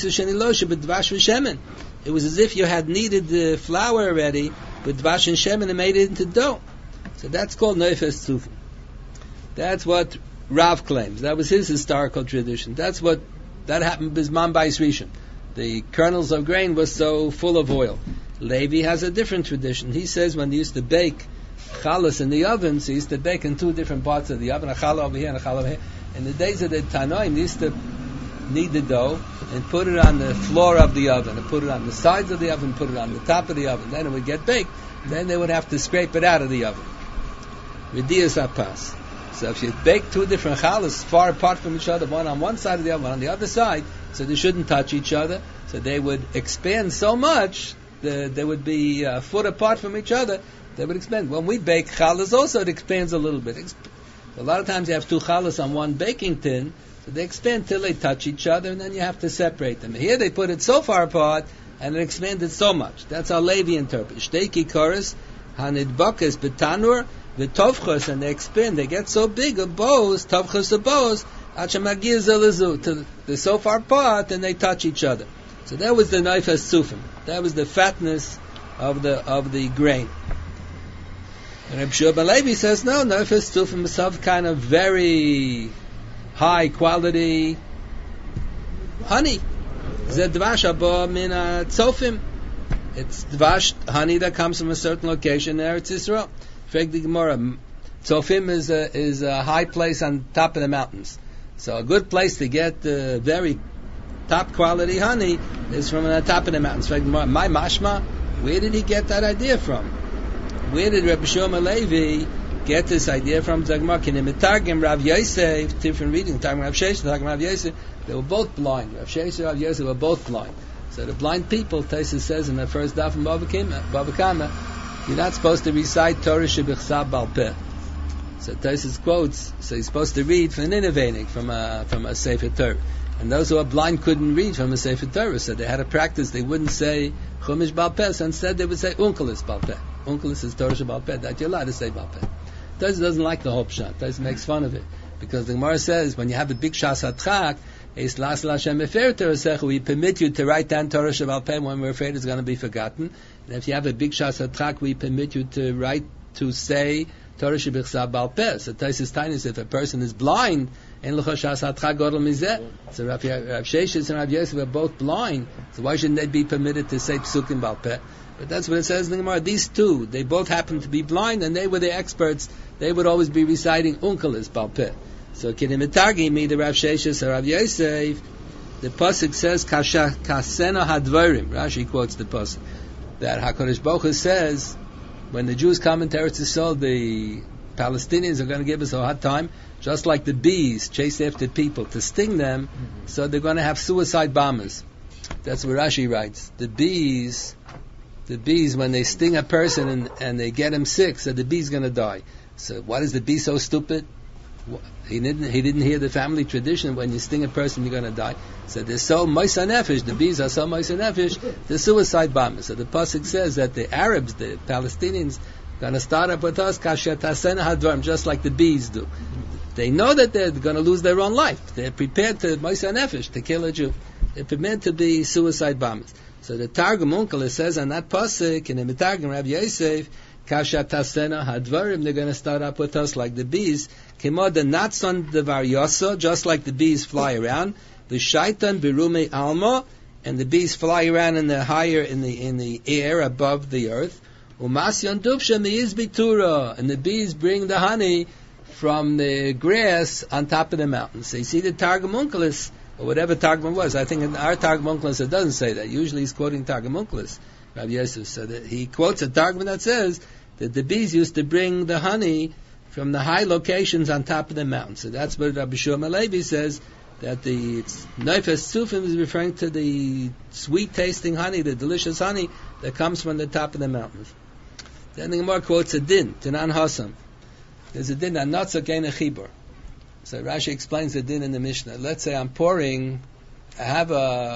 was as if you had kneaded the flour already with dvash and shemen and made it into dough. So that's called Nofes Tzufim. That's what Rav claims. That was his historical tradition. That happened Bisman Bayis Rishon. The kernels of grain was so full of oil. Levi has a different tradition. He says when they used to bake chalas in the ovens, he used to bake in two different parts of the oven, a challah over here and a challah over here. In the days of the Tanoim, they used to knead the dough and put it on the floor of the oven, and put it on the sides of the oven, put it on the top of the oven. Then it would get baked. Then they would have to scrape it out of the oven. Vidiyas apas. So if you bake two different challahs far apart from each other, one on one side of the oven, one on the other side, so they shouldn't touch each other, so they would expand so much, they would be a foot apart from each other, they would expand. When we bake challahs also, it expands a little bit. A lot of times you have two challahs on one baking tin, so they expand till they touch each other, and then you have to separate them. Here they put it so far apart, and it expanded so much. That's how Levi interprets. Shtei kikoros hanidbakes betanur v'tovchos, and they expand. They get so big, a bows, tovchos a bows, achamagiz elizu, they're so far apart, and they touch each other. So that was the nefes tzufim. That was the fatness of the grain. And Reb Shua ben Levi says, no, nefes tzufim is some kind of very high quality honey. Zeh dvash haba min tzofim. It's dvash, honey that comes from a certain location in Eretz Yisrael. Frag the Gemara. Tzofim is a high place on top of the mountains. So a good place to get very top quality honey is from the top of the mountains. Frag the Gemara. My mashma, where did he get that idea from? Where did Reb Shua ben Levi get this idea from? Zagmar Kinemetargim Rav Yosef, different reading. Targim Rav Sheshet, Targim Rav Yosef. They were both blind. Rav Sheshet and Rav Yosef were both blind. So the blind people, Taisus says in the first daf in Bava Kama, you're not supposed to recite Torah shebichsav bal peh. So Taisus quotes, so you're supposed to read from an innovating, from a Sefer Torah. And those who are blind couldn't read from a Sefer Torah, so they had to practice. They wouldn't say Chumash bal peh, so instead they would say Unkelis bal peh. Unkelis is Torah shebal peh, that you're allowed to say bal peh. Taisus doesn't like the whole pshat. Taisus makes fun of it. Because the Gemara says, when you have a big shas hatchak, we permit you to write down Torah Shebal Peh when we're afraid it's going to be forgotten. And if you have a big shas hatchak, we permit you to say Torah Shebal Peh. So Taisus Tainis, if a person is blind, so Rav Sheshet and Rav Yosef are both blind, so why shouldn't they be permitted to say Psukim Bal Peh? But that's what it says in the Gemara. These two, they both happened to be blind, and they were the experts. They would always be reciting Unkelis Bal Peh. So Kinemetagi, me the Rav Sheshet or Rav Yosef, the pasuk says Kasena Hadvarim. Rashi quotes the pasuk that HaKadosh Baruch Hu says, when the Jews come into Eretz Yisrael, the Palestinians are going to give us a hard time, just like the bees chase after people to sting them. So they're going to have suicide bombers. That's what Rashi writes. The bees, when they sting a person and they get him sick, so the bee's going to die. So why is the bee so stupid? He didn't hear the family tradition. When you sting a person, you're going to die. So they're so moisa nefesh. The bees are so moisa nefesh. The suicide bombers. So the pasuk says that the Arabs, the Palestinians, are going to start up with us kasher tasena hadvarim, just like the bees do. They know that they're going to lose their own life. They're prepared to moisa nefesh, to kill a Jew. They're prepared to be suicide bombers. So the Targum Unkel says on that pasuk in the Targum Rav Yosef, kasher tasena hadvarim, they're going to start up with us like the bees. Kimo the natson devar yosa, just like the bees fly around. The shaitan birume alma, and the bees fly around in the air above the earth. Umasyon duvsha meiz bitura, and the bees bring the honey from the grass on top of the mountain. So you see the Targum Unkelis, or whatever Targum was. I think in our Targum Unkelis it doesn't say that. Usually he's quoting Targum Unkelis, Rabbi Yosef. So that he quotes a Targum that says that the bees used to bring the honey from the high locations on top of the mountain. So that's what Rabbi Shua ben Levi says, that the nefes tzufim is referring to the sweet tasting honey, the delicious honey that comes from the top of the mountains. Then the Gemara quotes a din, Tanan Hassam. There's a din, Anatzak ein chibur. So Rashi explains the din in the Mishnah. Let's say I'm pouring, I have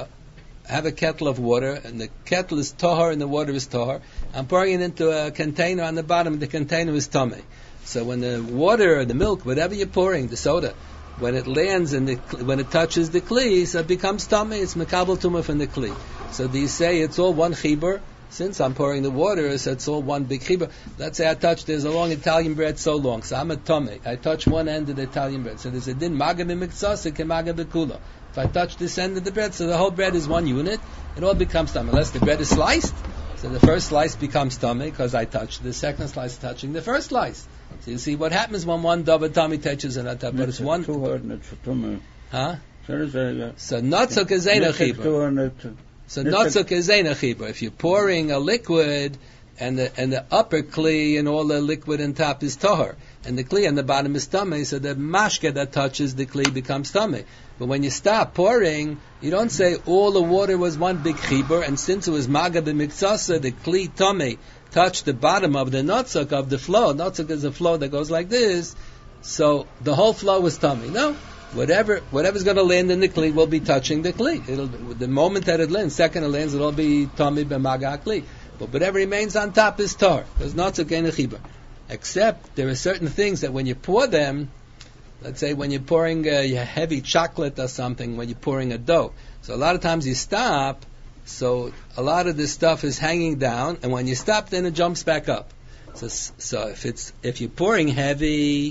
a kettle of water, and the kettle is tahor and the water is tahor. I'm pouring it into a container on the bottom, and the container is tamei. So when the water or the milk, whatever you're pouring, the soda, when it lands and when it touches the kli, so it becomes tamei. It's mekabel tumah from the kli. So do you say it's all one chibur? Since I'm pouring the water, so it's all one big chibur. Let's say there's a long Italian bread so long, so I'm a tamei. I touch one end of the Italian bread. So there's a din magam b'miktsasa kemagam b'kula. If I touch this end of the bread, so the whole bread is one unit, it all becomes tamei. Unless the bread is sliced, so the first slice becomes tamei because I touched the second slice touching the first slice. So you see what happens when one davar tummy touches another, but it's one. Too hard, not for tumah. Huh? So notzuk is ein a chibur. So notzuk is ein a chibur. If you're pouring a liquid and the upper kli and all the liquid on top is tahor, and the kli on the bottom is tummy, so the mashke that touches the kli becomes tummy. But when you stop pouring, you don't say all the water was one big chibur, and since it was maga b'miktsasa, the kli tummy touched the bottom of the notzuk of the flow. Notzuk is a flow that goes like this, so the whole flow was tummy. No. Whatever's going to land in the kli will be touching the kli. The moment that it lands, second it lands, it'll be tummy b'maga kli. But whatever remains on top is tar. There's not so gain a chibur. Except there are certain things that when you pour them, let's say when you're pouring a heavy chocolate or something, when you're pouring a dough. So a lot of times you stop, so a lot of this stuff is hanging down, and when you stop, then it jumps back up. So if you're pouring heavy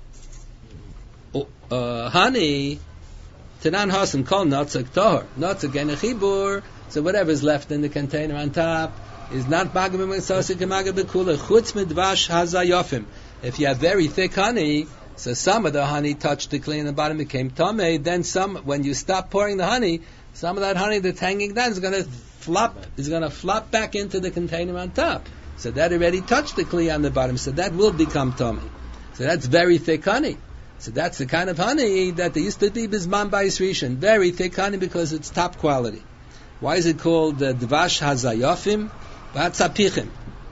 honey, Tanan Hasan called Notzak Tahor. Notzak and a Chibur, so whatever's left in the container on top is not Magab Mitzasik and Magab Kula, Chutz Midvash Hazayofim. If you have very thick honey, so some of the honey touched the kli in the bottom, became Tameh, then when you stop pouring the honey, some of that honey that's hanging down is going to flop back into the container on top. So that already touched the kli on the bottom, so that will become Tameh. So that's very thick honey. So that's the kind of honey that there used to be Bizman Bayis Rishon. Very thick honey because it's top quality. Why is it called Dvash HaZayofim? V'Hatzapichim.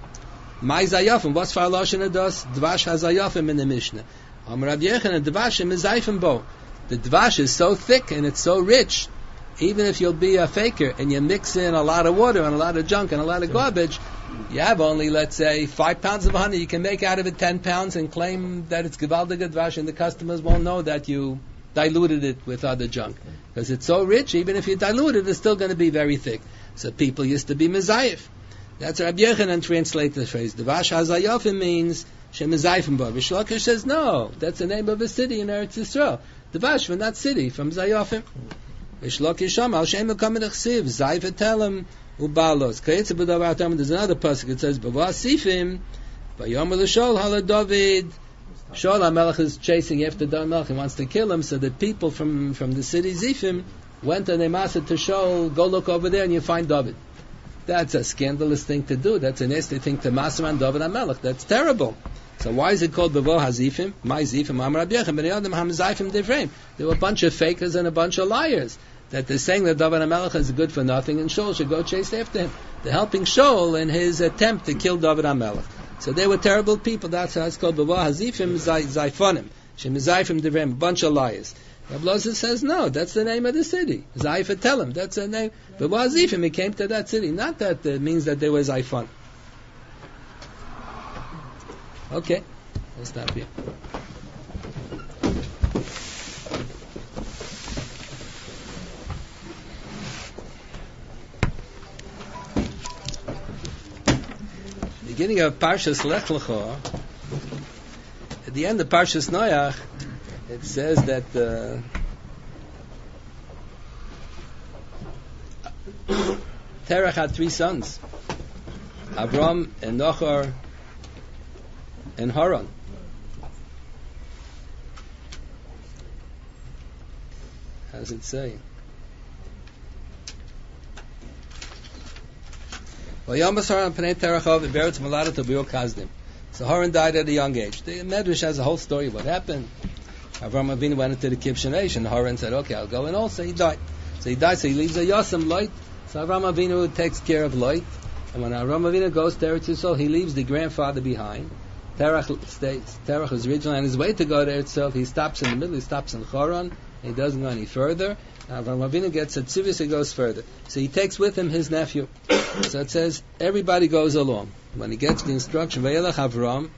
My Zayofim, what's for Lashon Ados? Dvash HaZayofim in the Mishnah. Amar Rabbi Yochanan, Dvashim is Zayfim Bo. The Dvash is so thick and it's so rich, even if you'll be a faker and you mix in a lot of water and a lot of junk and a lot of garbage, you have only, let's say, 5 pounds of honey. You can make out of it 10 pounds and claim that it's Gevaldig Dvash, and the customers won't know that you diluted it with other junk. Because it's so rich, even if you dilute it, it's still going to be very thick. So people used to be Mezayif. That's Rabbi Yochanan translates the phrase. Dvash HaZayofim means Shemezayifim Bo. Rish Lakish says, no, that's the name of a city in Eretz Yisrael. Dvash from that city, from Zayofim. Rish Lakish Shama, Al-Shem Mekamid Achsiv, Zayif Etelem, Ubalos. There's another pasuk. It says, "Bava Sifim, Vayom L'Shol Hala David." Shaul HaMelech is chasing after David HaMelech. He wants to kill him. So the people from the city Zifim went and they massed to Shaul. Go look over there and you find David. That's a scandalous thing to do. That's a nasty thing to mass on David HaMelech. That's terrible. So why is it called Bava Hazifim? My Zifim, Amar Rabbi Yochanan, Bnei Adam Hamzayfim Devreim. There were a bunch of fakers and a bunch of liars. That they're saying that David HaMelech is good for nothing and Shaul should go chase after him. They're helping Shaul in his attempt to kill David HaMelech. So they were terrible people. That's how it's called Bava Hazifim Zayfonim. Shemizayfim Devreim, a bunch of liars. Rabbi Loza says, no, that's the name of the city. Zayif Etelem, that's the name. Bava Hazifim, he came to that city. Not that it means that they were Zayfon. Okay, we'll stop here. Beginning of Parshas Lech Lecha, at the end of Parshas Noach, it says that Terach had 3 sons, Avram and Nochor and Haran. How does it say? So Haran died at a young age. The Medrash has a whole story of what happened. Avram Avinu went into the Kibshan Eish, and Haran said, okay, I'll go in also. He died. So he leaves a Yosem Lot. So Avram Avinu takes care of Lot. And when Avram Avinu goes to Eretz Yisrael, he leaves the grandfather behind. Terach is originally on his way to go to Eretz Yisrael. He stops in the middle, he stops in Haran, and he doesn't go any further. Avram Avinu gets a tzivus, he goes further. So he takes with him his nephew. So it says, everybody goes along. When he gets the instruction, Vayelech Avram,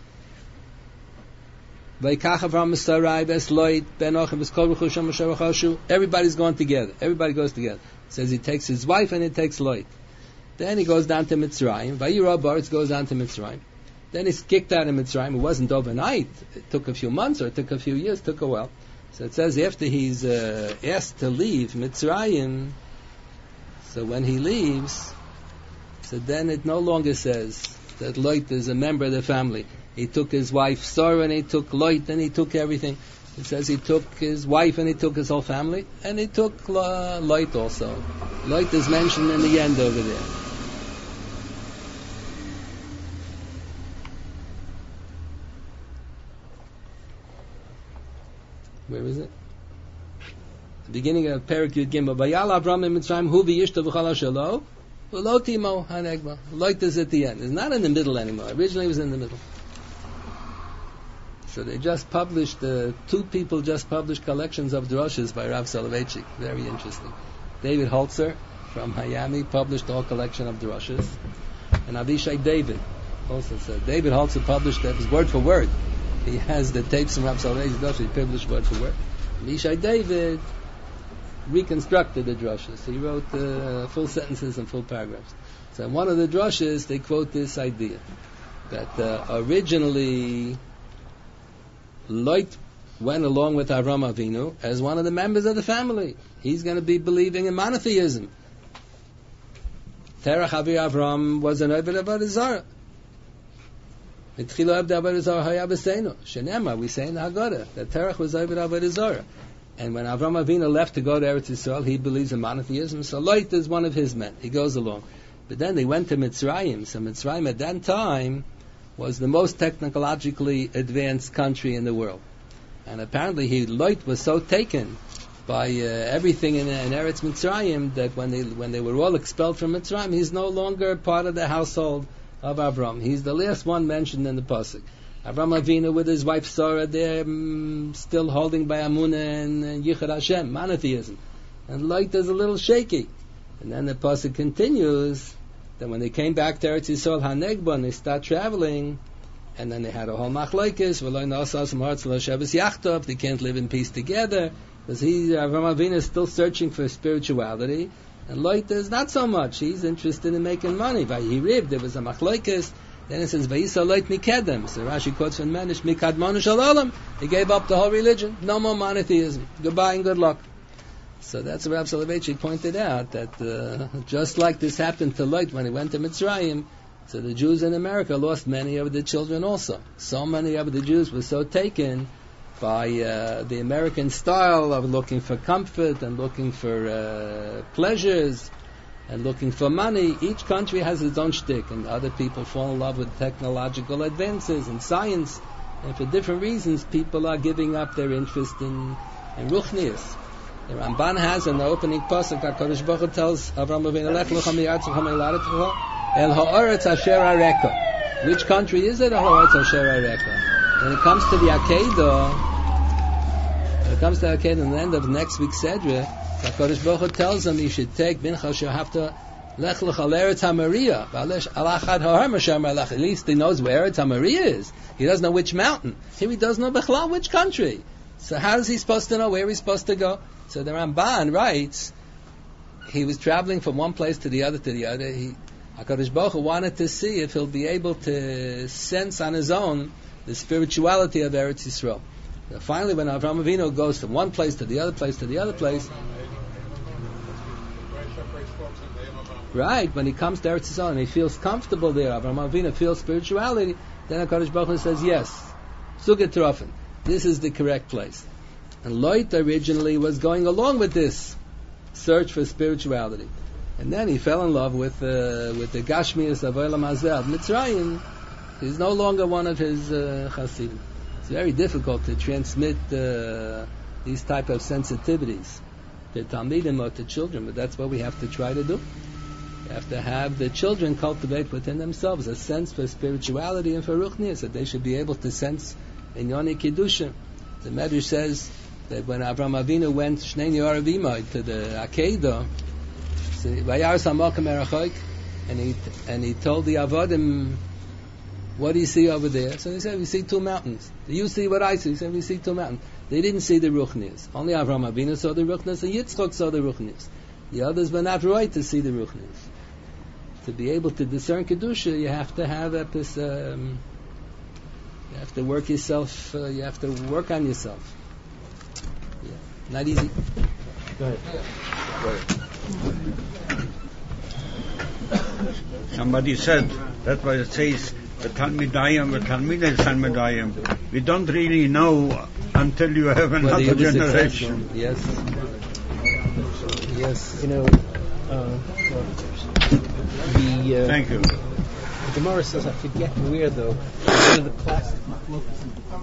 Vayikach Avram Sarai, Ves Loit, Ben Ochim, Ves Kol B'chusham, Moshe B'choshu. Everybody's going together. Everybody goes together. It says he takes his wife and he takes Loit. Then he goes down to Mitzrayim. Vayirah Baritz goes down to Mitzrayim. Then he's kicked out of Mitzrayim. It wasn't overnight. It took a few months or it took a few years, it took a while. So it says after he's asked to leave Mitzrayim, so when he leaves, so then it no longer says that Lot is a member of the family. He took his wife Sarah and he took Lot and he took everything. It says he took his wife and he took his whole family, and he took Lot also. Lot is mentioned in the end over there. Where is it? The beginning of Perek Yud Gimel. Vayal Avram in Mitzrayim hu v'yishto v'chal shelo v'lo timo hanegba. Lot is at the end. It's not in the middle anymore. Originally it was in the middle. So they just published, two people just published collections of drushes by Rav Soloveitchik. Very interesting. David Holzer from Miami published a whole collection of drushes. And Avishai David also said. David Holzer published that, it was word for word. He has the tapes from Rav Soloveitchik drushes, he published word for word. Avishai David reconstructed the drushes. He wrote full sentences and full paragraphs. So in one of the drushes, they quote this idea, that originally Lot went along with Avram Avinu as one of the members of the family. He's going to be believing in monotheism. Terach Avi Avram was an Oved Avodah Zarah. Mitchila Oved Avodah Zarah Haya B'Seinu. Shenema, we say in the Haggadah that Terach was Oved Avodah Zarah. And when Avram Avinu left to go to Eretz Yisrael, he believes in monotheism. So Lot is one of his men. He goes along. But then they went to Mitzrayim. So Mitzrayim at that time was the most technologically advanced country in the world. And apparently Lot was so taken by everything in Eretz Mitzrayim that when they were all expelled from Mitzrayim, he's no longer part of the household of Avram. He's the last one mentioned in the Pasuk. Avram Avinu with his wife Sarah, they're still holding by Amunah and Yichud Hashem, monotheism. And Lot is a little shaky. And then the Pasuk continues that when they came back to Eretz Yisrael HaNegba and they start traveling, and then they had a whole machlokes, they can't live in peace together, because Avram Avinu is still searching for spirituality, and Lot is not so much. He's interested in making money. There was a machlokes. Then it says Vayisa Lot Mikedem. So Rashi quotes from Menish Mikadmonu Shalom. He gave up the whole religion. No more monotheism. Goodbye and good luck. So that's what Rav Soloveitchik pointed out, that just like this happened to Lot when he went to Mitzrayim, so the Jews in America lost many of the children also. So many of the Jews were so taken by the American style of looking for comfort and looking for pleasures and looking for money. Each country has its own shtick, and other people fall in love with technological advances and science, and for different reasons people are giving up their interest in Ruchnius. The Ramban has in the opening pasuk, HaKadosh Baruch Hu tells Avram Avinu, Lech lecha mi'aretz v'chame'elaretz el ha'aretz asher areka. Which country is it? El ha'aretz asher areka. When it comes to the Akedah, in the end of next week's Sedra, HaKadosh Baruch Hu tells them you should take mincha shehavta lech lecha l'eretz ha'maria v'alesh alachad ha'ar masham alach. At least he knows where Eretz ha'maria is. He doesn't know which mountain. Here he doesn't know b'chlal which country. So how is he supposed to know where he's supposed to go? So the Ramban writes, he was traveling from one place to the other. HaKadosh Baruch Hu wanted to see if he'll be able to sense on his own the spirituality of Eretz Yisrael. So finally, when Avram Avinu goes from one place to the other place, right, when he comes to Eretz Yisrael and he feels comfortable there, Avram Avinu feels spirituality, then HaKadosh Baruch Hu says, yes, Sugat Trofen, this is the correct place. And Lot originally was going along with this search for spirituality. And then he fell in love with the Gashmias of Olam Hazeh of Mitzrayim. He's no longer one of his Hasidim. It's very difficult to transmit these type of sensitivities to Talmidim or to children, but that's what we have to try to do. We have to have the children cultivate within themselves a sense for spirituality and for Ruchnias, that they should be able to sense in Yoni Kiddusha. The Medrash says that when Avram Avinu went Shnei Yorav Imai to the Akedah, and he told the Avodim, what do you see over there? So he said, we see two mountains. Do you see what I see? He said, we see two mountains. They didn't see the Ruchnias. Only Avram Avinu saw the Ruchnias and Yitzchak saw the Ruchnias. The others were not right to see the Ruchnias. To be able to discern Kedusha, you have to have this. You have to work yourself. You have to work on yourself. Yeah. Not easy. Go ahead. Somebody said that's why it says the Talmidayim, the Talmidei Talmidayim. We don't really know until you have another generation. Yes. Yes. You know, Thank you. The Gemara says, I forget where though, one of the classic